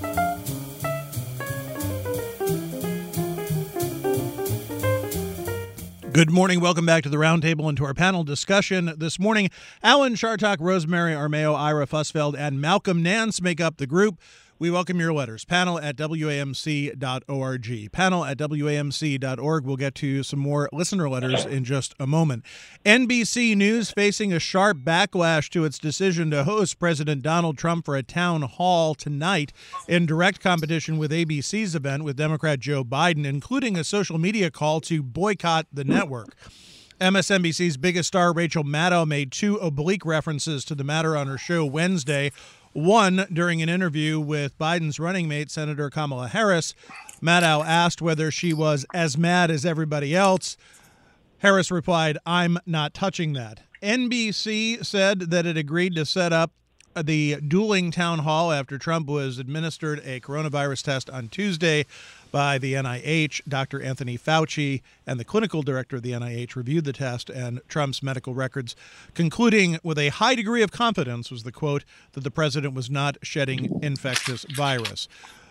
Good morning. Welcome back to the Roundtable and to our panel discussion. This morning, Alan Chartock, Rosemary Armao, Ira Fussfeld, and Malcolm Nance make up the group. We welcome your letters. Panel@WAMC.org. Panel@WAMC.org. We'll get to some more listener letters in just a moment. NBC News facing a sharp backlash to its decision to host President Donald Trump for a town hall tonight in direct competition with ABC's event with Democrat Joe Biden, including a social media call to boycott the network. MSNBC's biggest star, Rachel Maddow, made 2 oblique references to the matter on her show Wednesday. One, during an interview with Biden's running mate, Senator Kamala Harris. Maddow asked whether she was as mad as everybody else. Harris replied, "I'm not touching that." NBC said that it agreed to set up the dueling town hall after Trump was administered a coronavirus test on Tuesday by the NIH. Dr. Anthony Fauci and the clinical director of the NIH reviewed the test and Trump's medical records, concluding with a high degree of confidence, was the quote, that the president was not shedding infectious virus.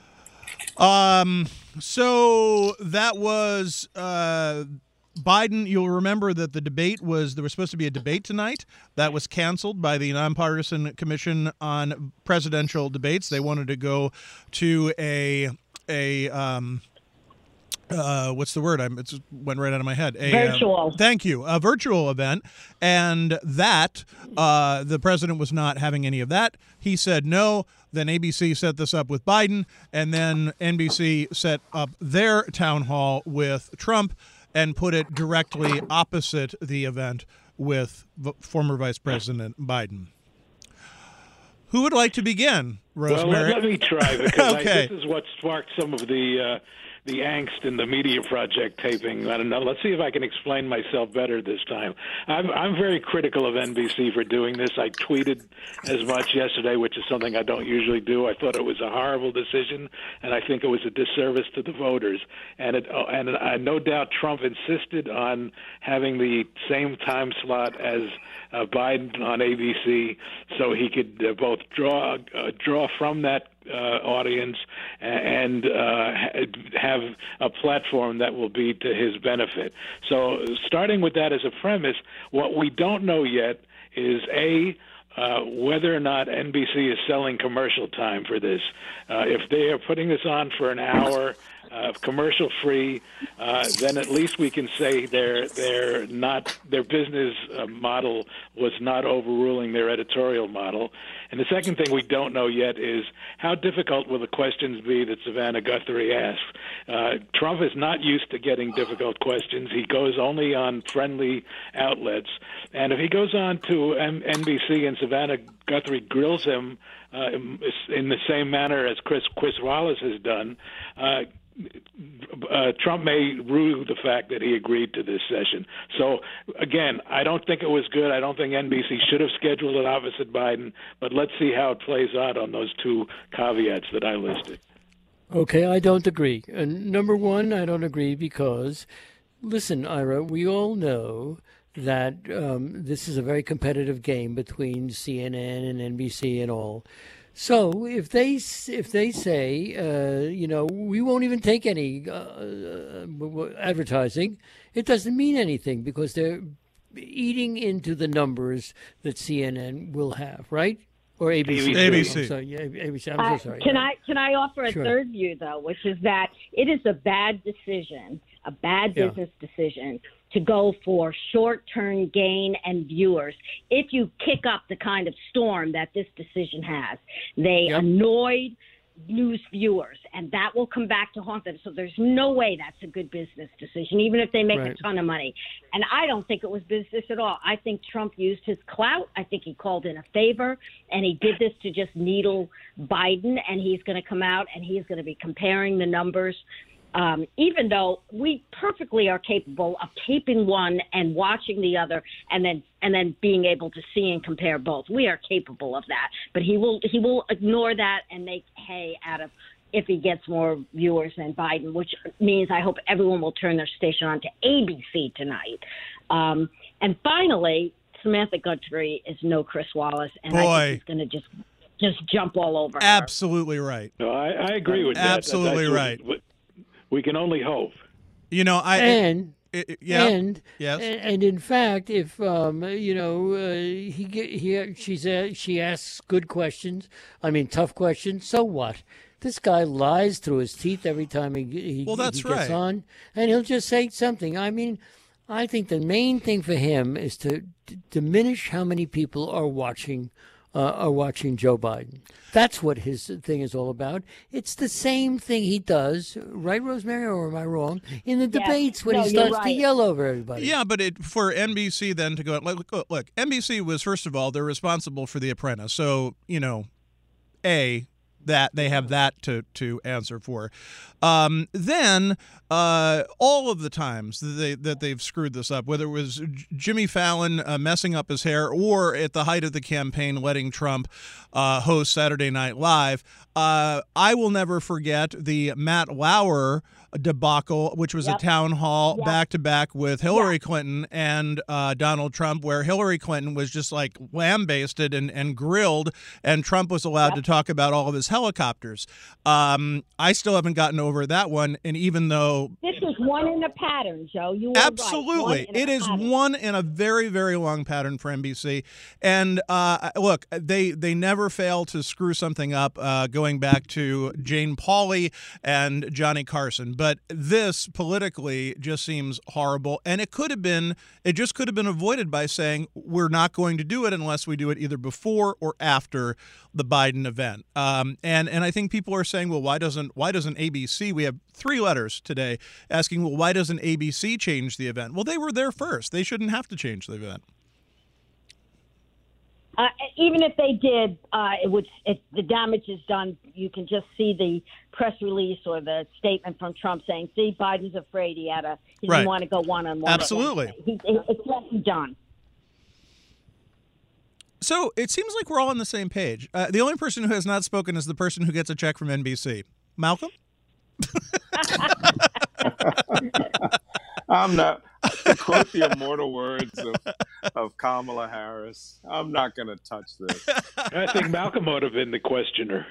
So that was Biden. You'll remember that there was supposed to be a debate tonight. That was canceled by the Nonpartisan Commission on Presidential Debates. They wanted to go to a what's the word? It went right out of my head. Virtual. Thank you. A virtual event. And that, the president was not having any of that. He said no. Then ABC set this up with Biden. And then NBC set up their town hall with Trump. and put it directly opposite the event with former Vice President Biden. Who would like to begin, Rosemary? Well, let me try, because Okay. this is what sparked some of the angst in the Media Project taping. I don't know. Let's see if I can explain myself better this time. I'm very critical of NBC for doing this. I tweeted as much yesterday, which is something I don't usually do. I thought it was a horrible decision, and I think it was a disservice to the voters. And no doubt Trump insisted on having the same time slot as Biden on ABC, so he could both draw from that audience and have a platform that will be to his benefit. So starting with that as a premise, what we don't know yet is whether or not NBC is selling commercial time for this. If they are putting this on for an hour, commercial free, then at least we can say their business model was not overruling their editorial model. And the second thing we don't know yet is how difficult will the questions be that Savannah Guthrie asked. Trump is not used to getting difficult questions. He goes only on friendly outlets. And if he goes on to NBC and Savannah Guthrie grills him in the same manner as Chris Wallace has done, Trump may rue the fact that he agreed to this session. So, again, I don't think it was good. I don't think NBC should have scheduled it opposite Biden, but let's see how it plays out on those two caveats that I listed. Okay, I don't agree. Number one, I don't agree because, listen, Ira, we all know that this is a very competitive game between CNN and NBC and all. So if they say, we won't even take any advertising, it doesn't mean anything because they're eating into the numbers that CNN will have, right? Or ABC. ABC. I'm sorry, yeah, ABC. I'm so sorry. Can I offer a Sure. third view, though, which is that it is a bad decision, a bad Yeah. business decision to go for short-term gain and viewers if you kick up the kind of storm that this decision has. They annoyed news viewers, and that will come back to haunt them. So there's no way that's a good business decision, even if they make a ton of money. And I don't think it was business at all. I think Trump used his clout. I think he called in a favor, and he did this to just needle Biden, and he's going to come out and he's going to be comparing the numbers. Even though we perfectly are capable of taping one and watching the other and then being able to see and compare both. We are capable of that. But he will ignore that and make hay out of if he gets more viewers than Biden, which means I hope everyone will turn their station on to ABC tonight. And finally, Samantha Guthrie is no Chris Wallace, and I think he's going to just jump all over her. Absolutely right. No, I agree with that. Absolutely right. We can only hope. And yes. And in fact, if she asks good questions, I mean tough questions, so what? This guy lies through his teeth every time he gets on, and he'll just say something. I mean, I think the main thing for him is to diminish how many people are watching Joe Biden. That's what his thing is all about. It's the same thing he does, right, Rosemary, or am I wrong? In the debates when he starts to yell over everybody. Yeah, but for NBC then to go, look, NBC was, first of all, they're responsible for The Apprentice. So, that they have that to answer for. Then all of the times that they've screwed this up, whether it was Jimmy Fallon messing up his hair or at the height of the campaign letting Trump host Saturday Night Live, I will never forget the Matt Lauer debacle, which was a town hall back-to-back with Hillary Clinton and Donald Trump, where Hillary Clinton was just like lambasted and grilled, and Trump was allowed to talk about all of his helicopters. I still haven't gotten over that one, and even though... This is one in a pattern, Joe. You are absolutely. Right. It is one in a very, very long pattern for NBC. And look, they never fail to screw something up, going back to Jane Pauley and Johnny Carson. But this politically just seems horrible. And it just could have been avoided by saying we're not going to do it unless we do it either before or after the Biden event. And I think people are saying, well, why doesn't ABC? We have 3 letters today asking asking, well, why doesn't ABC change the event? Well, they were there first. They shouldn't have to change the event. Even if they did, the damage is done. You can just see the press release or the statement from Trump saying, "See, Biden's afraid he didn't want to go one-on-one." Absolutely, it's just done. So it seems like we're all on the same page. The only person who has not spoken is the person who gets a check from NBC. Malcolm? I'm not, to quote the immortal words of Kamala Harris, I'm not going to touch this. I think Malcolm ought to have been the questioner.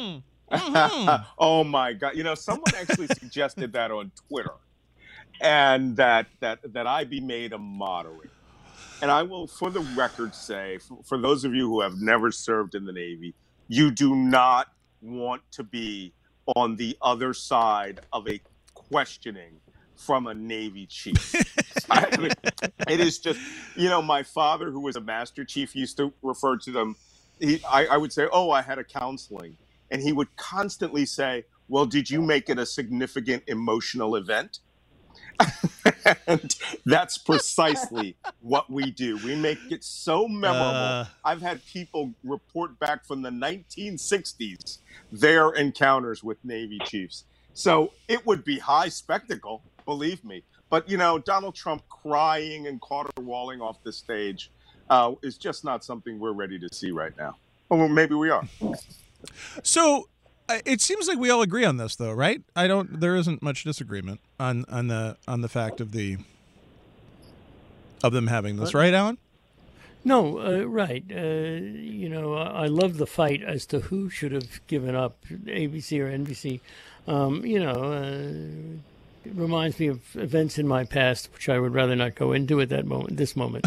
Oh, my God. You know, someone actually suggested that on Twitter, and that I be made a moderator. And I will, for the record, say, for those of you who have never served in the Navy, you do not want to be on the other side of a questioning from a Navy chief. It is just, you know, my father, who was a master chief, used to refer to them. I would say, "Oh, I had a counseling." And he would constantly say, "Well, did you make it a significant emotional event?" And that's precisely what we do. We make it so memorable. I've had people report back from the 1960s their encounters with Navy chiefs. So it would be high spectacle, believe me. But, you know, Donald Trump crying and caterwauling off the stage is just not something we're ready to see right now. Well, maybe we are. So it seems like we all agree on this, though, right? There isn't much disagreement on the fact of them having this, right, Alan? No, right. You know, I love the fight as to who should have given up, ABC or NBC. You know, it reminds me of events in my past, which I would rather not go into at this moment.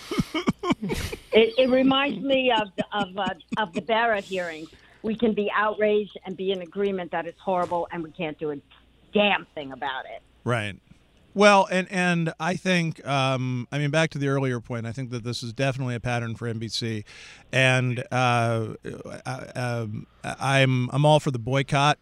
It reminds me of the Barrett hearings. We can be outraged and be in agreement that it's horrible, and we can't do a damn thing about it. Right. Well, and I think, I mean, back to the earlier point, I think that this is definitely a pattern for NBC, and I'm all for the boycott.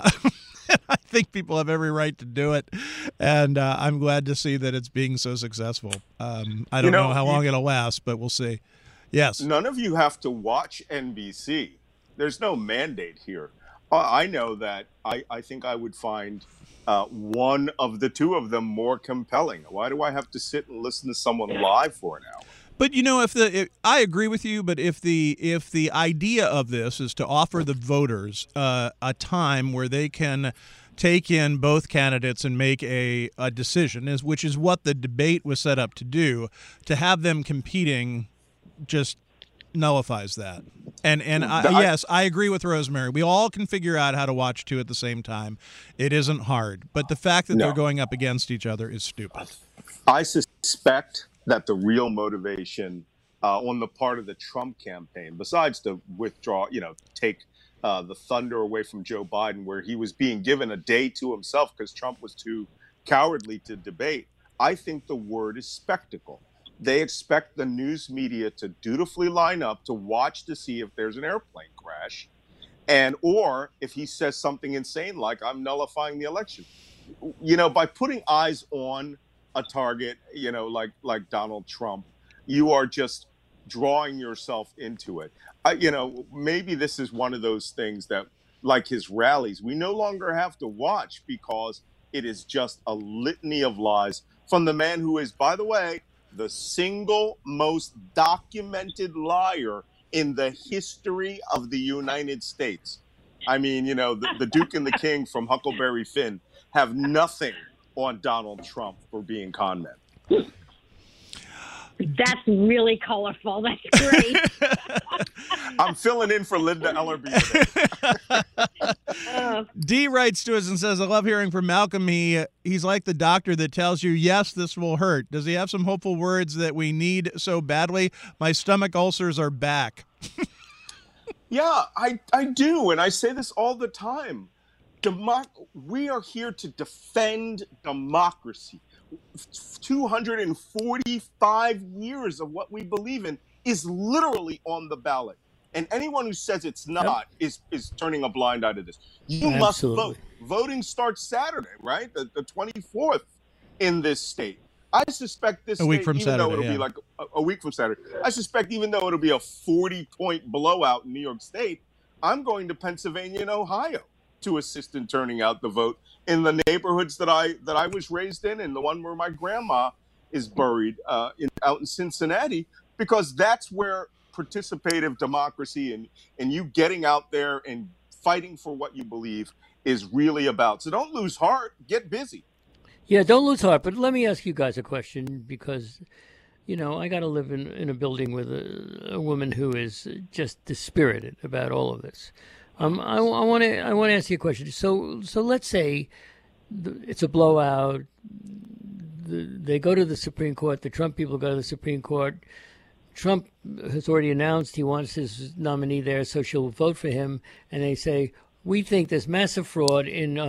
I think people have every right to do it, and I'm glad to see that it's being so successful. I don't know how long it'll last, but we'll see. Yes. None of you have to watch NBC. There's no mandate here. I know that I think I would find one of the two of them more compelling. Why do I have to sit and listen to someone live for an hour? But you know, I agree with you, but if the idea of this is to offer the voters a time where they can take in both candidates and make a decision, which is what the debate was set up to do, to have them competing just nullifies that. And yes, I agree with Rosemary. We all can figure out how to watch two at the same time. It isn't hard. But the fact that they're going up against each other is stupid. I suspect that the real motivation on the part of the Trump campaign, besides to withdraw, take the thunder away from Joe Biden, where he was being given a day to himself because Trump was too cowardly to debate, I think the word is spectacle. They expect the news media to dutifully line up to watch to see if there's an airplane crash, or if he says something insane like, "I'm nullifying the election." By putting eyes on a target, like Donald Trump, you are just drawing yourself into it. Maybe this is one of those things that, like his rallies, we no longer have to watch because it is just a litany of lies from the man who is, by the way, the single most documented liar in the history of the United States. I mean, the Duke and the King from Huckleberry Finn have nothing on Donald Trump for being con men. That's really colorful. That's great. I'm filling in for Linda Ellerby today. D writes to us and says, "I love hearing from Malcolm. He's like the doctor that tells you, yes, this will hurt. Does he have some hopeful words that we need so badly? My stomach ulcers are back." Yeah, I do. And I say this all the time. We are here to defend democracy. 245 years of what we believe in is literally on the ballot. And anyone who says it's not is turning a blind eye to this. You must vote. Voting starts Saturday, right? The 24th in this state. I suspect this a week state, from even Saturday, though it'll be like a week from Saturday, I suspect even though it'll be a 40-point blowout in New York State, I'm going to Pennsylvania and Ohio to assist in turning out the vote in the neighborhoods that I was raised in, and the one where my grandma is buried out in Cincinnati, because that's where participative democracy and you getting out there and fighting for what you believe is really about. So don't lose heart. Get busy. Yeah, don't lose heart. But let me ask you guys a question, because, I got to live in a building with a woman who is just dispirited about all of this. I want to ask you a question. So let's say it's a blowout. They go to the Supreme Court. The Trump people go to the Supreme Court. Trump has already announced he wants his nominee there, so she'll vote for him. And they say, we think there's massive fraud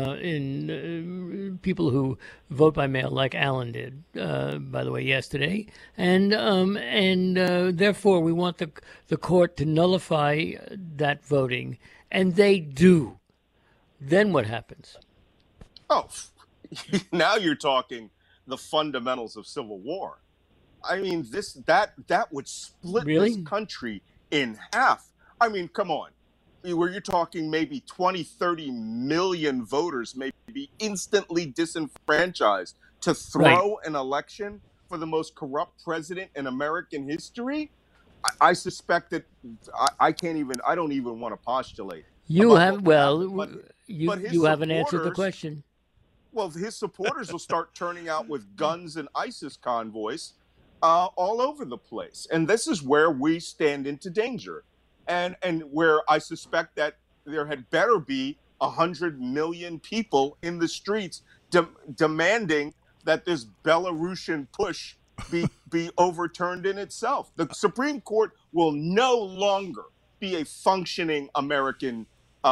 in people who vote by mail, like Alan did, by the way, yesterday, and therefore we want the court to nullify that voting, and they do. Then what happens? Oh, now you're talking the fundamentals of civil war. I mean, that would split Really? this country in half. I mean, come on. Where you're talking maybe 20, 30 million voters may be instantly disenfranchised to throw an election for the most corrupt president in American history. I suspect that I don't even want to postulate. You haven't answered the question. Well, his supporters will start turning out with guns and ISIS convoys all over the place. And this is where we stand into danger. And where I suspect that there had better be 100 million people in the streets demanding that this Belarusian push be overturned in itself. The Supreme Court will no longer be a functioning American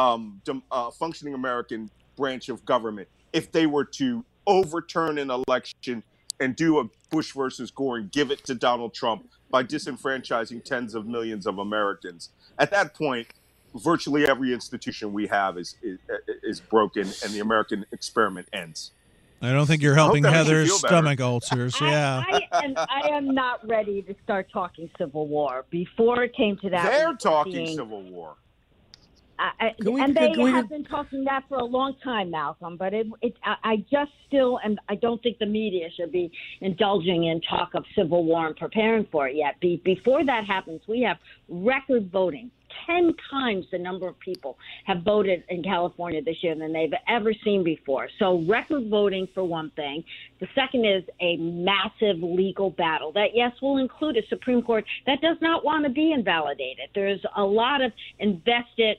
branch of government if they were to overturn an election and do a Bush versus Gore and give it to Donald Trump by disenfranchising tens of millions of Americans. At that point, virtually every institution we have is broken, and the American experiment ends. I don't think you're helping Heather's stomach ulcers. Yeah, I am not ready to start talking Civil War. Before it came to that, they're talking Civil War. They have been talking that for a long time, Malcolm. But I just still, and I don't think the media should be indulging in talk of civil war and preparing for it yet. Before that happens, we have record voting. 10 times the number of people have voted in California this year than they've ever seen before. So record voting for one thing. The second is a massive legal battle that, yes, will include a Supreme Court that does not want to be invalidated. There's a lot of invested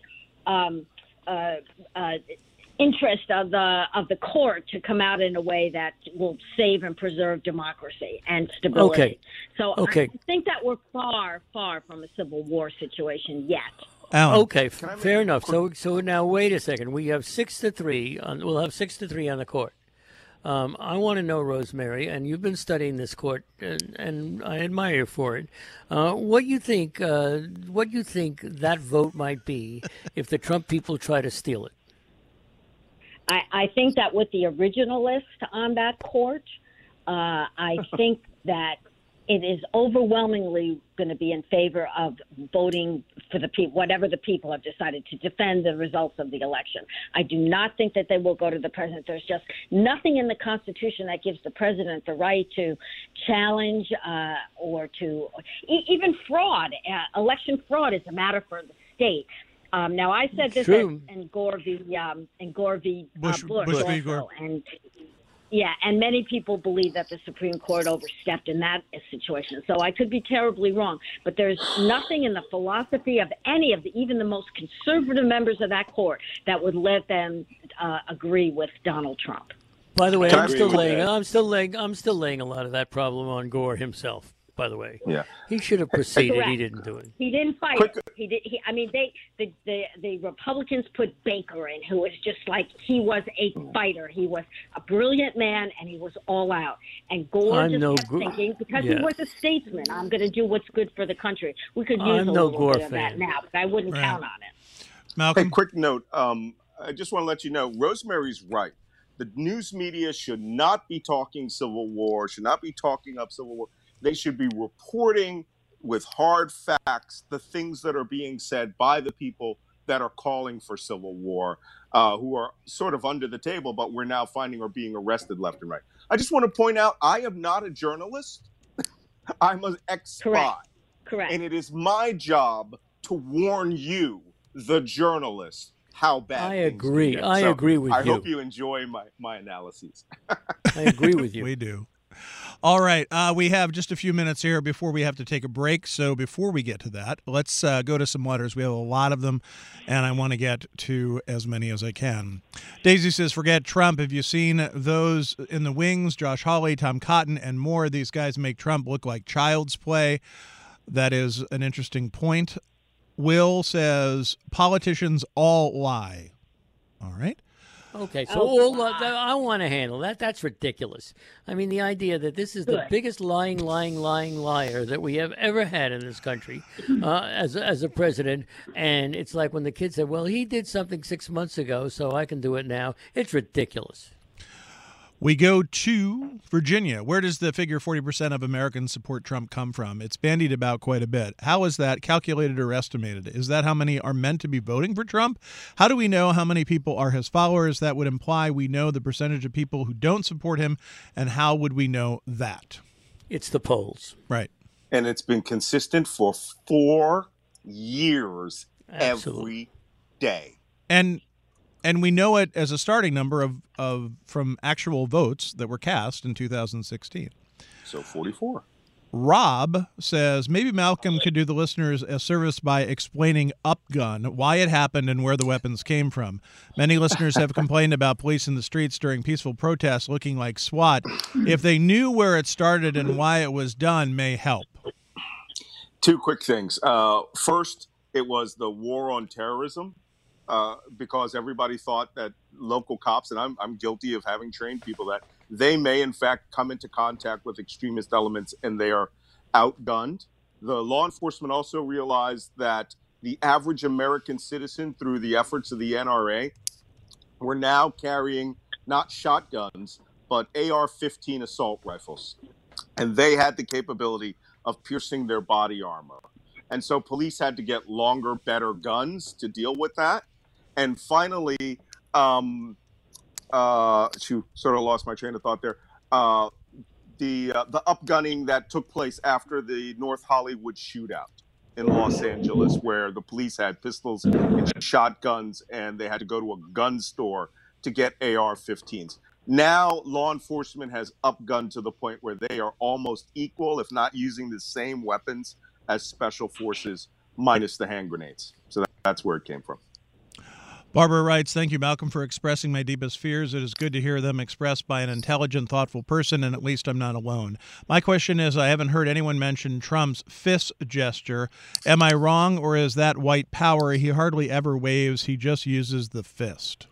interest of the court to come out in a way that will save and preserve democracy and stability. Okay. So I think that we're far, far from a civil war situation yet. Alan. Okay, fair enough. So now wait a second. We have 6-3. We'll have 6-3 on the court. I want to know, Rosemary, and you've been studying this court, and I admire you for it. What you think? What you think that vote might be if the Trump people try to steal it? I think that with the originalist on that court, I think that it is overwhelmingly going to be in favor of voting for the people, whatever the people have decided, to defend the results of the election. I do not think that they will go to the president. There's just nothing in the Constitution that gives the president the right to challenge or to even fraud. Election fraud is a matter for the state. Now, I said this in Gore v. Bush also, and many people believe that the Supreme Court overstepped in that situation. So I could be terribly wrong, but there's nothing in the philosophy of any of even the most conservative members of that court that would let them agree with Donald Trump. By the way, I'm still laying a lot of that problem on Gore himself. By the way, he should have proceeded. Correct. He didn't do it. He didn't fight. He did. The Republicans put Baker in, who was just like, he was a fighter. He was a brilliant man, and he was all out. And Gore kept thinking, because he was a statesman, I'm going to do what's good for the country. We could use a little bit of that now, but I wouldn't count on it. Malcolm, quick note. I just want to let you know, Rosemary's right. The news media should not be talking Civil War, should not be talking up Civil War. They should be reporting with hard facts the things that are being said by the people that are calling for civil war, who are sort of under the table, but we're now finding are being arrested left and right. I just want to point out, I am not a journalist. I'm an ex-spy. Correct. And it is my job to warn you, the journalist, how bad I things agree. can get. I agree with I you. hope you enjoy my analyses. I agree with you. We do. All right. We have just a few minutes here before we have to take a break. So before we get to that, let's go to some letters. We have a lot of them, and I want to get to as many as I can. Daisy says, forget Trump. Have you seen those in the wings? Josh Hawley, Tom Cotton, and more. These guys make Trump look like child's play. That is an interesting point. Will says, politicians all lie. All right. Okay, so I want to handle that. That's ridiculous. I mean, the idea that this is the biggest lying liar that we have ever had in this country as a president, and it's like when the kid said, well, he did something 6 months ago, so I can do it now. It's ridiculous. We go to Virginia. Where does the figure 40% of Americans support Trump come from? It's bandied about quite a bit. How is that calculated or estimated? Is that how many are meant to be voting for Trump? How do we know how many people are his followers? That would imply we know the percentage of people who don't support him. And how would we know that? It's the polls. Right. And it's been consistent for 4 years, Absolutely. every day. And we know it as a starting number of from actual votes that were cast in 2016. So 44. Rob says, maybe Malcolm could do the listeners a service by explaining Upgun, why it happened, and where the weapons came from. Many listeners have complained about police in the streets during peaceful protests looking like SWAT. If they knew where it started and why it was done, may help. 2 quick things. First, it was the war on terrorism. Because everybody thought that local cops, and I'm guilty of having trained people, that they may in fact come into contact with extremist elements and they are outgunned. The law enforcement also realized that the average American citizen, through the efforts of the NRA, were now carrying not shotguns, but AR-15 assault rifles. And they had the capability of piercing their body armor. And so police had to get longer, better guns to deal with that. And finally, sort of lost my train of thought there. The upgunning that took place after the North Hollywood shootout in Los Angeles, where the police had pistols and shotguns, and they had to go to a gun store to get AR-15s. Now, law enforcement has upgunned to the point where they are almost equal, if not using the same weapons as special forces, minus the hand grenades. So that's where it came from. Barbara writes, thank you, Malcolm, for expressing my deepest fears. It is good to hear them expressed by an intelligent, thoughtful person, and at least I'm not alone. My question is, I haven't heard anyone mention Trump's fist gesture. Am I wrong, or is that white power? He hardly ever waves. He just uses the fist.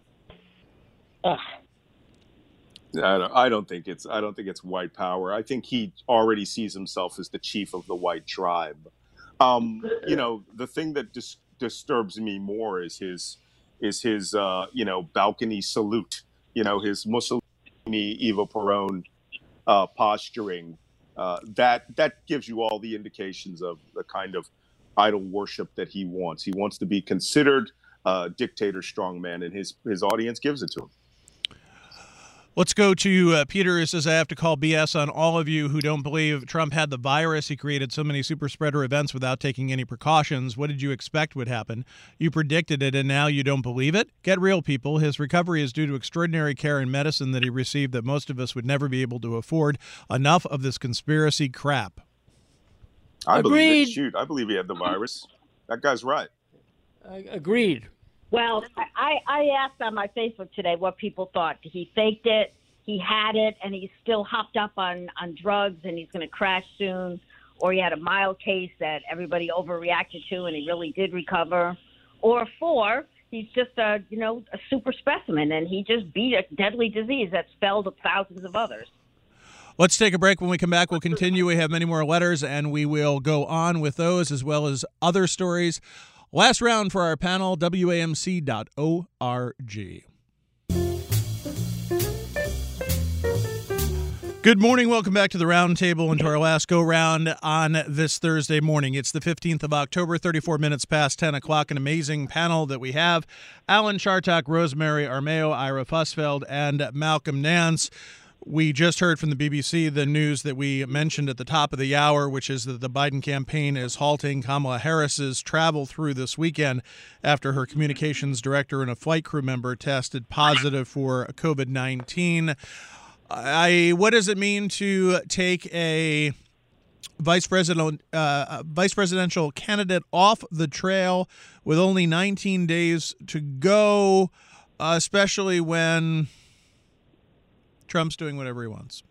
I don't think it's white power. I think he already sees himself as the chief of the white tribe. The thing that disturbs me more is his balcony salute, his Mussolini, Evo Peron posturing. That gives you all the indications of the kind of idol worship that he wants. He wants to be considered a dictator strongman, and his audience gives it to him. Let's go to Peter, who says, I have to call BS on all of you who don't believe Trump had the virus. He created so many super spreader events without taking any precautions. What did you expect would happen? You predicted it, and now you don't believe it? Get real, people. His recovery is due to extraordinary care and medicine that he received that most of us would never be able to afford. Enough of this conspiracy crap. I believe it. Shoot, I believe he had the virus. That guy's right. Agreed. Well, I asked on my Facebook today what people thought. He faked it, he had it, and he's still hopped up on drugs, and he's going to crash soon. Or he had a mild case that everybody overreacted to, and he really did recover. Or 4, he's just a super specimen, and he just beat a deadly disease that spelled thousands of others. Let's take a break. When we come back, we'll continue. We have many more letters, and we will go on with those as well as other stories. Last round for our panel, WAMC.org. Good morning. Welcome back to the Roundtable and to our last go-round on this Thursday morning. It's the 15th of October, 34 minutes past 10 o'clock. An amazing panel that we have. Alan Chartock, Rosemary Armao, Ira Fussfeld, and Malcolm Nance. We just heard from the BBC the news that we mentioned at the top of the hour, which is that the Biden campaign is halting Kamala Harris's travel through this weekend after her communications director and a flight crew member tested positive for COVID-19. What does it mean to take a vice presidential candidate off the trail with only 19 days to go, especially when Trump's doing whatever he wants?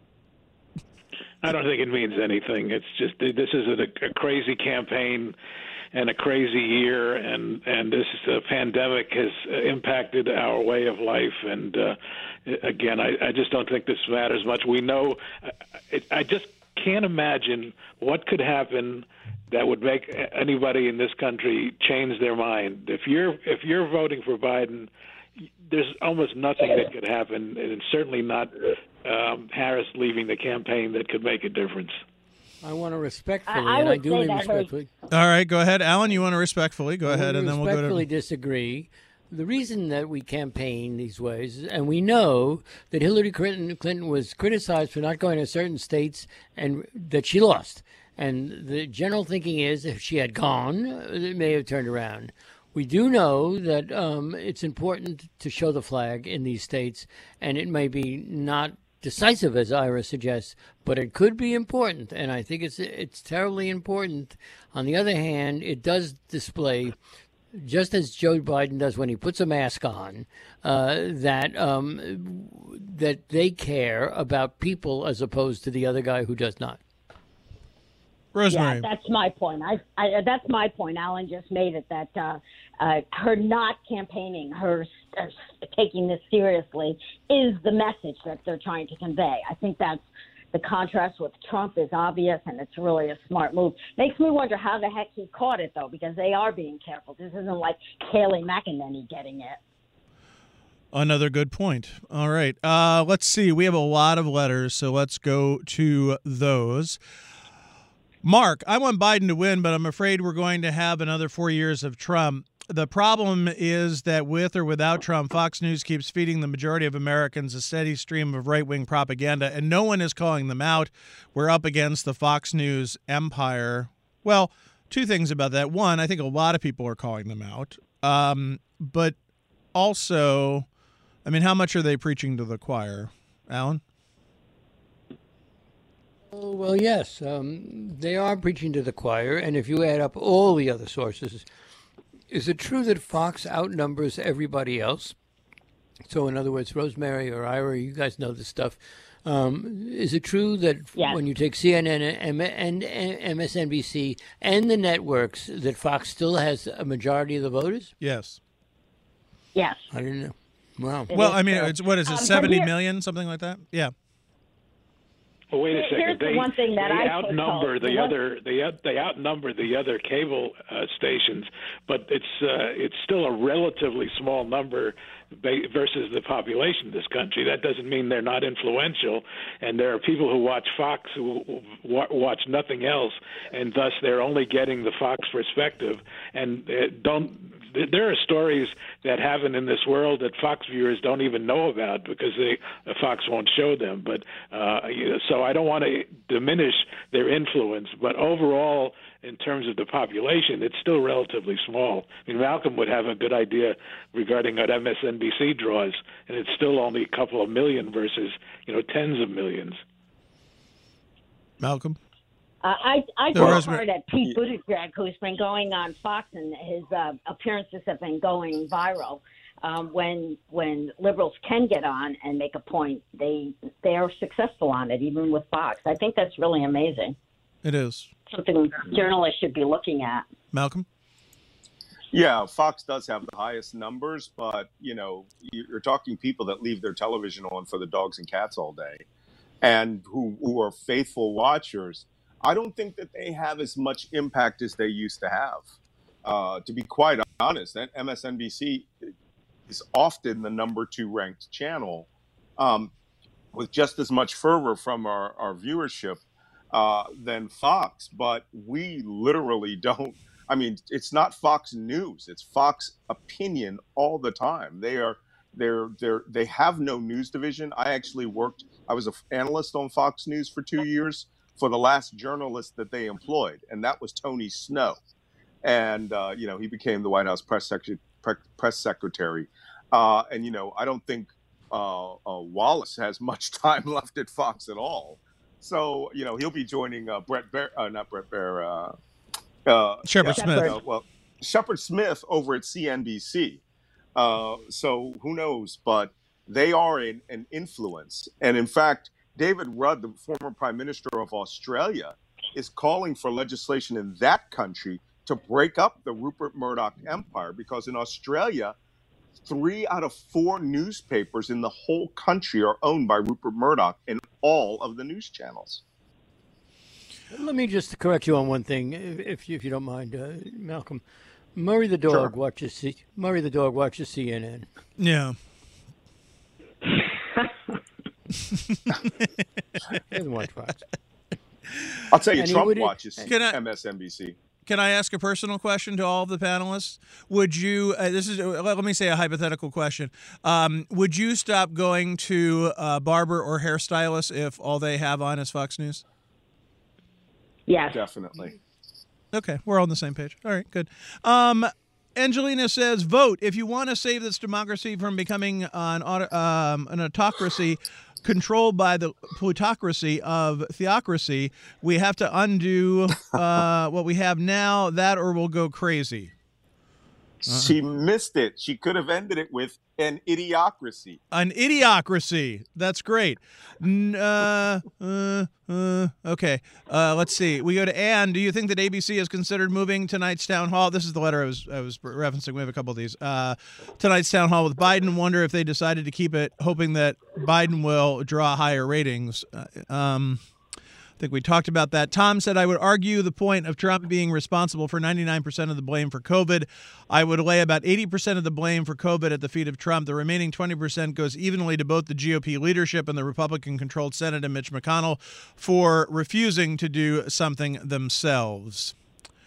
I don't think it means anything. It's just this is a crazy campaign and a crazy year, and this pandemic has impacted our way of life. And again, I just don't think this matters much. We know. I just can't imagine what could happen that would make anybody in this country change their mind. If you're voting for Biden, there's almost nothing that could happen, and it's certainly not Harris leaving the campaign that could make a difference. I want to respectfully, and I do mean respectfully. All right, go ahead. Alan, you want to respectfully? Go ahead, and then we'll go to... respectfully disagree. The reason that we campaign these ways, and we know that Hillary Clinton was criticized for not going to certain states and that she lost. And the general thinking is if she had gone, it may have turned around. We do know that it's important to show the flag in these states, and it may be not decisive, as Ira suggests, but it could be important, and I think it's terribly important. On the other hand, it does display, just as Joe Biden does when he puts a mask on, that they care about people as opposed to the other guy who does not. Rosemary. Yeah, that's my point. That's my point. Alan just made it that her not campaigning, her taking this seriously, is the message that they're trying to convey. I think that's the contrast with Trump is obvious, and it's really a smart move. Makes me wonder how the heck he caught it, though, because they are being careful. This isn't like Kayleigh McEnany getting it. Another good point. All right. Let's see. We have a lot of letters, so let's go to those. Mark, I want Biden to win, but I'm afraid we're going to have another 4 years of Trump. The problem is that with or without Trump, Fox News keeps feeding the majority of Americans a steady stream of right-wing propaganda, and no one is calling them out. We're up against the Fox News empire. Well, two things about that. One, I think a lot of people are calling them out. But also, I mean, how much are they preaching to the choir? Alan? Well, yes, they are preaching to the choir, and if you add up all the other sources, is it true that Fox outnumbers everybody else? So, in other words, Rosemary or Ira, you guys know this stuff. Is it true that when you take CNN and MSNBC and the networks, that Fox still has a majority of the voters? Yes. Yes. I didn't know. Wow. Well, I mean, it's what is it, 70 million, something like that? Yeah. Well, wait a second. Here's the one thing that they outnumber the other. They outnumber the other cable stations, but it's still a relatively small number versus the population of this country. That doesn't mean they're not influential. And there are people who watch Fox who watch nothing else, and thus they're only getting the Fox perspective and don't. There are stories that happen in this world that Fox viewers don't even know about because Fox won't show them. But so I don't want to diminish their influence. But overall, in terms of the population, it's still relatively small. I mean, Malcolm would have a good idea regarding what MSNBC draws, and it's still only a couple of million versus tens of millions. Malcolm? I took part at Pete Buttigieg, who's been going on Fox, and his appearances have been going viral. When liberals can get on and make a point, they are successful on it, even with Fox. I think that's really amazing. It is. Something journalists should be looking at. Malcolm? Yeah, Fox does have the highest numbers, but, you're talking people that leave their television on for the dogs and cats all day and who are faithful watchers. I don't think that they have as much impact as they used to have. To be quite honest, that MSNBC is often the number 2 ranked channel, with just as much fervor from our viewership than Fox. But we literally don't. I mean, it's not Fox News; it's Fox Opinion all the time. They have no news division. I was an analyst on Fox News for 2 years for the last journalist that they employed, and that was Tony Snow. And he became the White House press secretary. And I don't think Wallace has much time left at Fox at all. So he'll be joining Shepard Smith. Shepard Smith over at CNBC. So who knows? But they are an influence. And in fact, David Rudd, the former Prime Minister of Australia, is calling for legislation in that country to break up the Rupert Murdoch empire, because in Australia, 3 out of 4 newspapers in the whole country are owned by Rupert Murdoch in all of the news channels. Let me just correct you on one thing, if you don't mind, Malcolm. Murray the dog watches CNN. Yeah. Doesn't watch Fox. I'll tell you, Trump watches MSNBC. Can I ask a personal question to all of the panelists? Would you, let me say a hypothetical question. Would you stop going to a barber or hairstylist if all they have on is Fox News? Yes. Definitely. Okay, we're on the same page. All right, good. Angelina says, vote. If you want to save this democracy from becoming an autocracy controlled by the plutocracy of theocracy, we have to undo what we have now, that or we'll go crazy. She missed it. She could have ended it with an idiocracy. An idiocracy. That's great. Okay. Let's see. We go to Ann. Do you think that ABC has considered moving tonight's town hall? This is the letter I was referencing. We have a couple of these. Tonight's town hall with Biden. Wonder if they decided to keep it, hoping that Biden will draw higher ratings. I think we talked about that. Tom said, I would argue the point of Trump being responsible for 99% of the blame for COVID. I would lay about 80% of the blame for COVID at the feet of Trump. The remaining 20% goes evenly to both the GOP leadership and the Republican-controlled Senate and Mitch McConnell for refusing to do something themselves.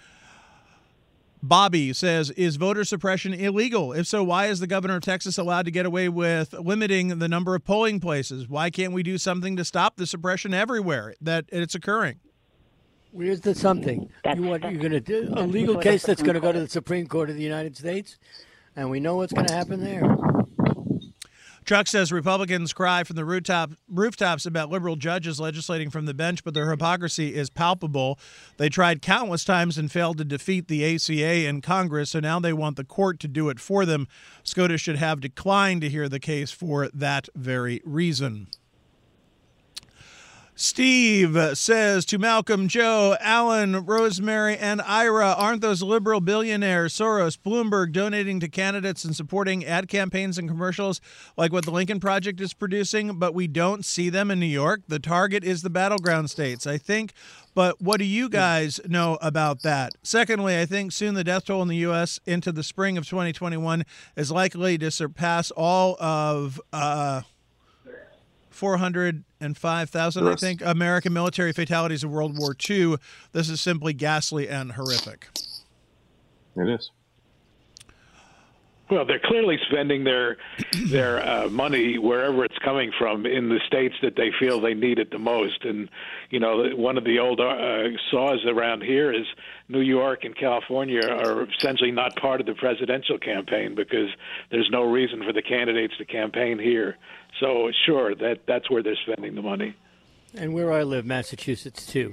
Bobby says, is voter suppression illegal? If so, why is the governor of Texas allowed to get away with limiting the number of polling places? Why can't we do something to stop the suppression everywhere that it's occurring? Where's the something? You're going to do a legal case that's going to go to the Supreme Court of the United States, and we know what's going to happen there. Chuck says Republicans cry from the rooftops about liberal judges legislating from the bench, but their hypocrisy is palpable. They tried countless times and failed to defeat the ACA in Congress, so now they want the court to do it for them. SCOTUS should have declined to hear the case for that very reason. Steve says to Malcolm, Joe, Alan, Rosemary, and Ira, aren't those liberal billionaires, Soros, Bloomberg, donating to candidates and supporting ad campaigns and commercials like what the Lincoln Project is producing, but we don't see them in New York? The target is the battleground states, I think. But what do you guys know about that? Secondly, I think soon the death toll in the U.S. into the spring of 2021 is likely to surpass all of 405,000, I think, American military fatalities in World War II. This is simply ghastly and horrific. It is. Well, they're clearly spending their money wherever it's coming from in the states that they feel they need it the most. And, you know, one of the old saws around here is New York and California are essentially not part of the presidential campaign because there's no reason for the candidates to campaign here. So, sure, that's where they're spending the money. And where I live, Massachusetts, too.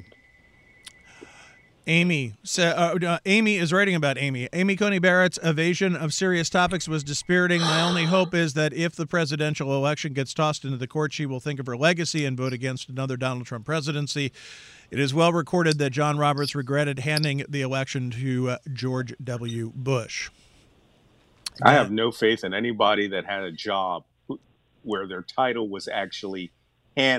Amy is writing about Amy. Amy Coney Barrett's evasion of serious topics was dispiriting. My only hope is that if the presidential election gets tossed into the court, she will think of her legacy and vote against another Donald Trump presidency. It is well recorded that John Roberts regretted handing the election to George W. Bush. I have no faith in anybody that had a job where their title was actually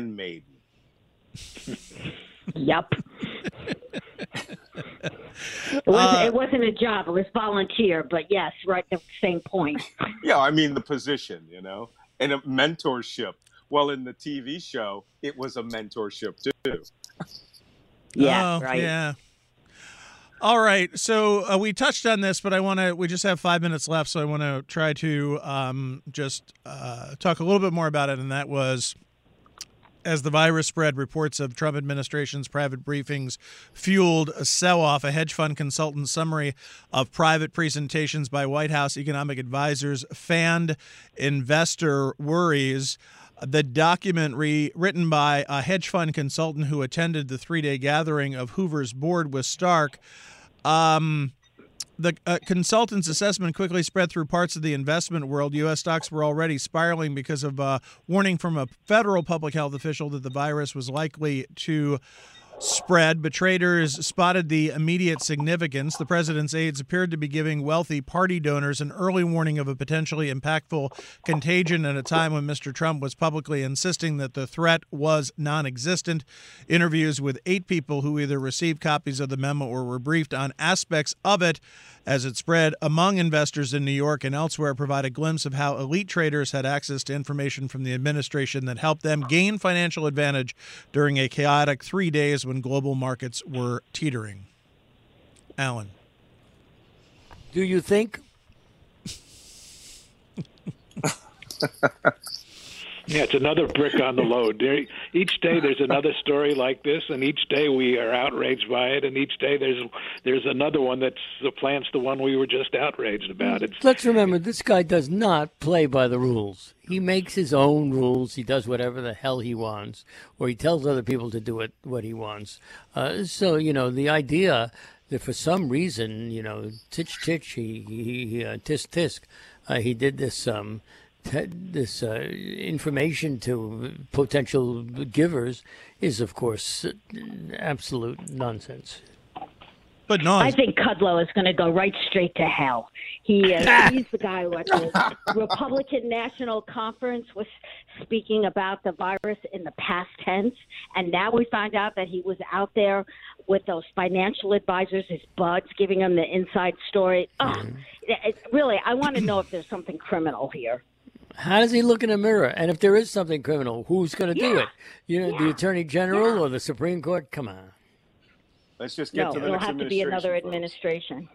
handmaiden. Yep. It wasn't a job. It was volunteer. But yes, right. The same point. Yeah, I mean the position, and a mentorship. Well, in the TV show, it was a mentorship too. Yeah, Oh, right. Yeah. All right. So we touched on this, but we just have 5 minutes left. So I want to try to just talk a little bit more about it. And that was, as the virus spread, reports of Trump administration's private briefings fueled a sell-off. A hedge fund consultant's summary of private presentations by White House economic advisors fanned investor worries. The document written by a hedge fund consultant who attended the 3-day gathering of Hoover's board was stark. The consultant's assessment quickly spread through parts of the investment world. U.S. stocks were already spiraling because of a warning from a federal public health official that the virus was likely to spread, but traders spotted the immediate significance. The president's aides appeared to be giving wealthy party donors an early warning of a potentially impactful contagion at a time when Mr. Trump was publicly insisting that the threat was non-existent. Interviews with 8 people who either received copies of the memo or were briefed on aspects of it as it spread among investors in New York and elsewhere provide a glimpse of how elite traders had access to information from the administration that helped them gain financial advantage during a chaotic 3 days when global markets were teetering. Alan. Do you think? Yeah, it's another brick on the load. Each day there's another story like this, and each day we are outraged by it, and each day there's another one that supplants the one we were just outraged about. Let's remember, this guy does not play by the rules. He makes his own rules. He does whatever the hell he wants, or he tells other people to do what he wants. So, the idea that for some reason, titch, tisk, tisk, he did this information to potential givers is, of course, absolute nonsense. But no, I think Kudlow is going to go right straight to hell. He's the guy who at the Republican National Conference was speaking about the virus in the past tense, and now we find out that he was out there with those financial advisors, his buds, giving him the inside story. Really, I want to know if there's something criminal here. How does he look in a mirror? And if there is something criminal, who's going to do it? The Attorney General or the Supreme Court? Come on. Let's just get to the next administration. It'll have to be another administration.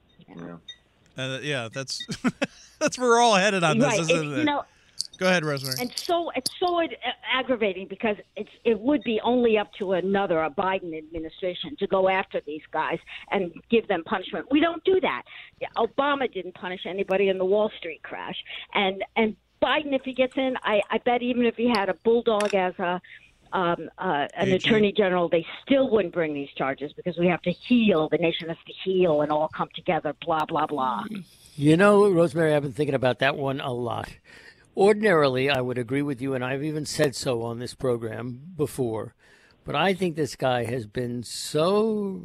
Yeah, that's that's where we're all headed on this, isn't it? Go ahead, Rosemary. And so it's so aggravating because it would be only up to a Biden administration to go after these guys and give them punishment. We don't do that. Obama didn't punish anybody in the Wall Street crash, and Biden, if he gets in, I bet even if he had a bulldog as an attorney general, they still wouldn't bring these charges because we have to heal. The nation has to heal and all come together. Blah blah blah. Rosemary, I've been thinking about that one a lot. Ordinarily, I would agree with you, and I've even said so on this program before. But I think this guy has been so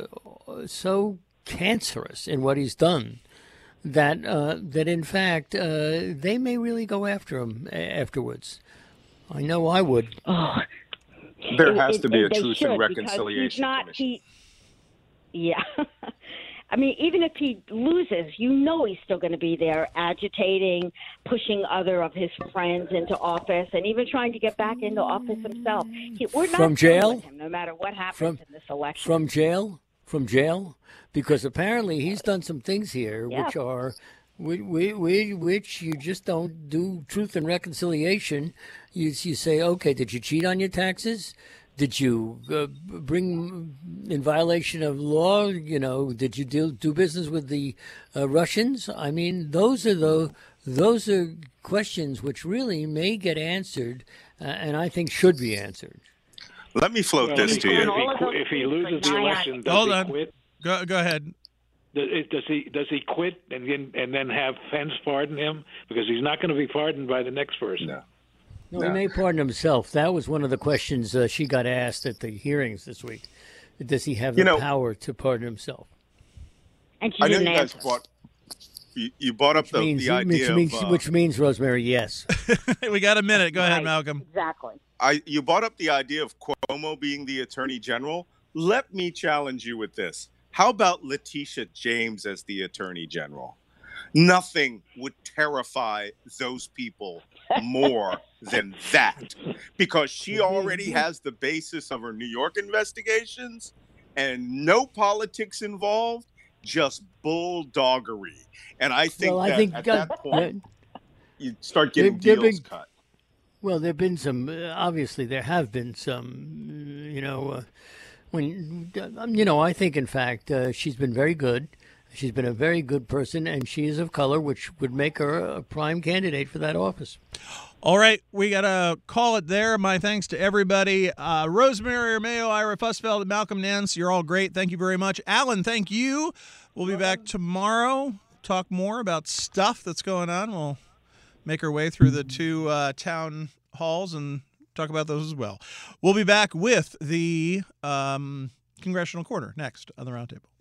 cancerous in what he's done that in fact they may really go after him afterwards. I know I would. There has to be a Truth and Reconciliation Commission. Yeah. I mean, even if he loses, he's still going to be there agitating, pushing other of his friends into office, and even trying to get back into office himself. We're not from jail, with him, no matter what happens in this election. From jail, because apparently he's done some things here which are. Which you just don't do Truth and Reconciliation. You say, okay, did you cheat on your taxes? Did you bring in violation of law? Did you do business with the Russians? I mean, those are questions which really may get answered, and I think should be answered. Let me float this to you. If he loses the election, does he quit? Go ahead. Does he quit and then have Pence pardon him? Because he's not going to be pardoned by the next person. No, he may pardon himself. That was one of the questions she got asked at the hearings this week. Does he have the power to pardon himself? And she didn't answer. You brought up the idea which means, Rosemary, yes. We got a minute. Go ahead, Malcolm. Exactly. You brought up the idea of Cuomo being the Attorney General. Let me challenge you with this. How about Letitia James as the Attorney General? Nothing would terrify those people more than that, because she already has the basis of her New York investigations and no politics involved, just bulldoggery. And I think at that point, you start getting deals cut. Well, there have been some, obviously, there have been some, I think, in fact, she's been very good. She's been a very good person, and she is of color, which would make her a prime candidate for that office. All right, we got to call it there. My thanks to everybody. Rosemary Armayo, Ira Fussfeld, and Malcolm Nance, you're all great. Thank you very much. Alan, thank you. We'll be back tomorrow, talk more about stuff that's going on. We'll make our way through the two town halls and talk about those as well. We'll be back with the Congressional Corner next on the Roundtable.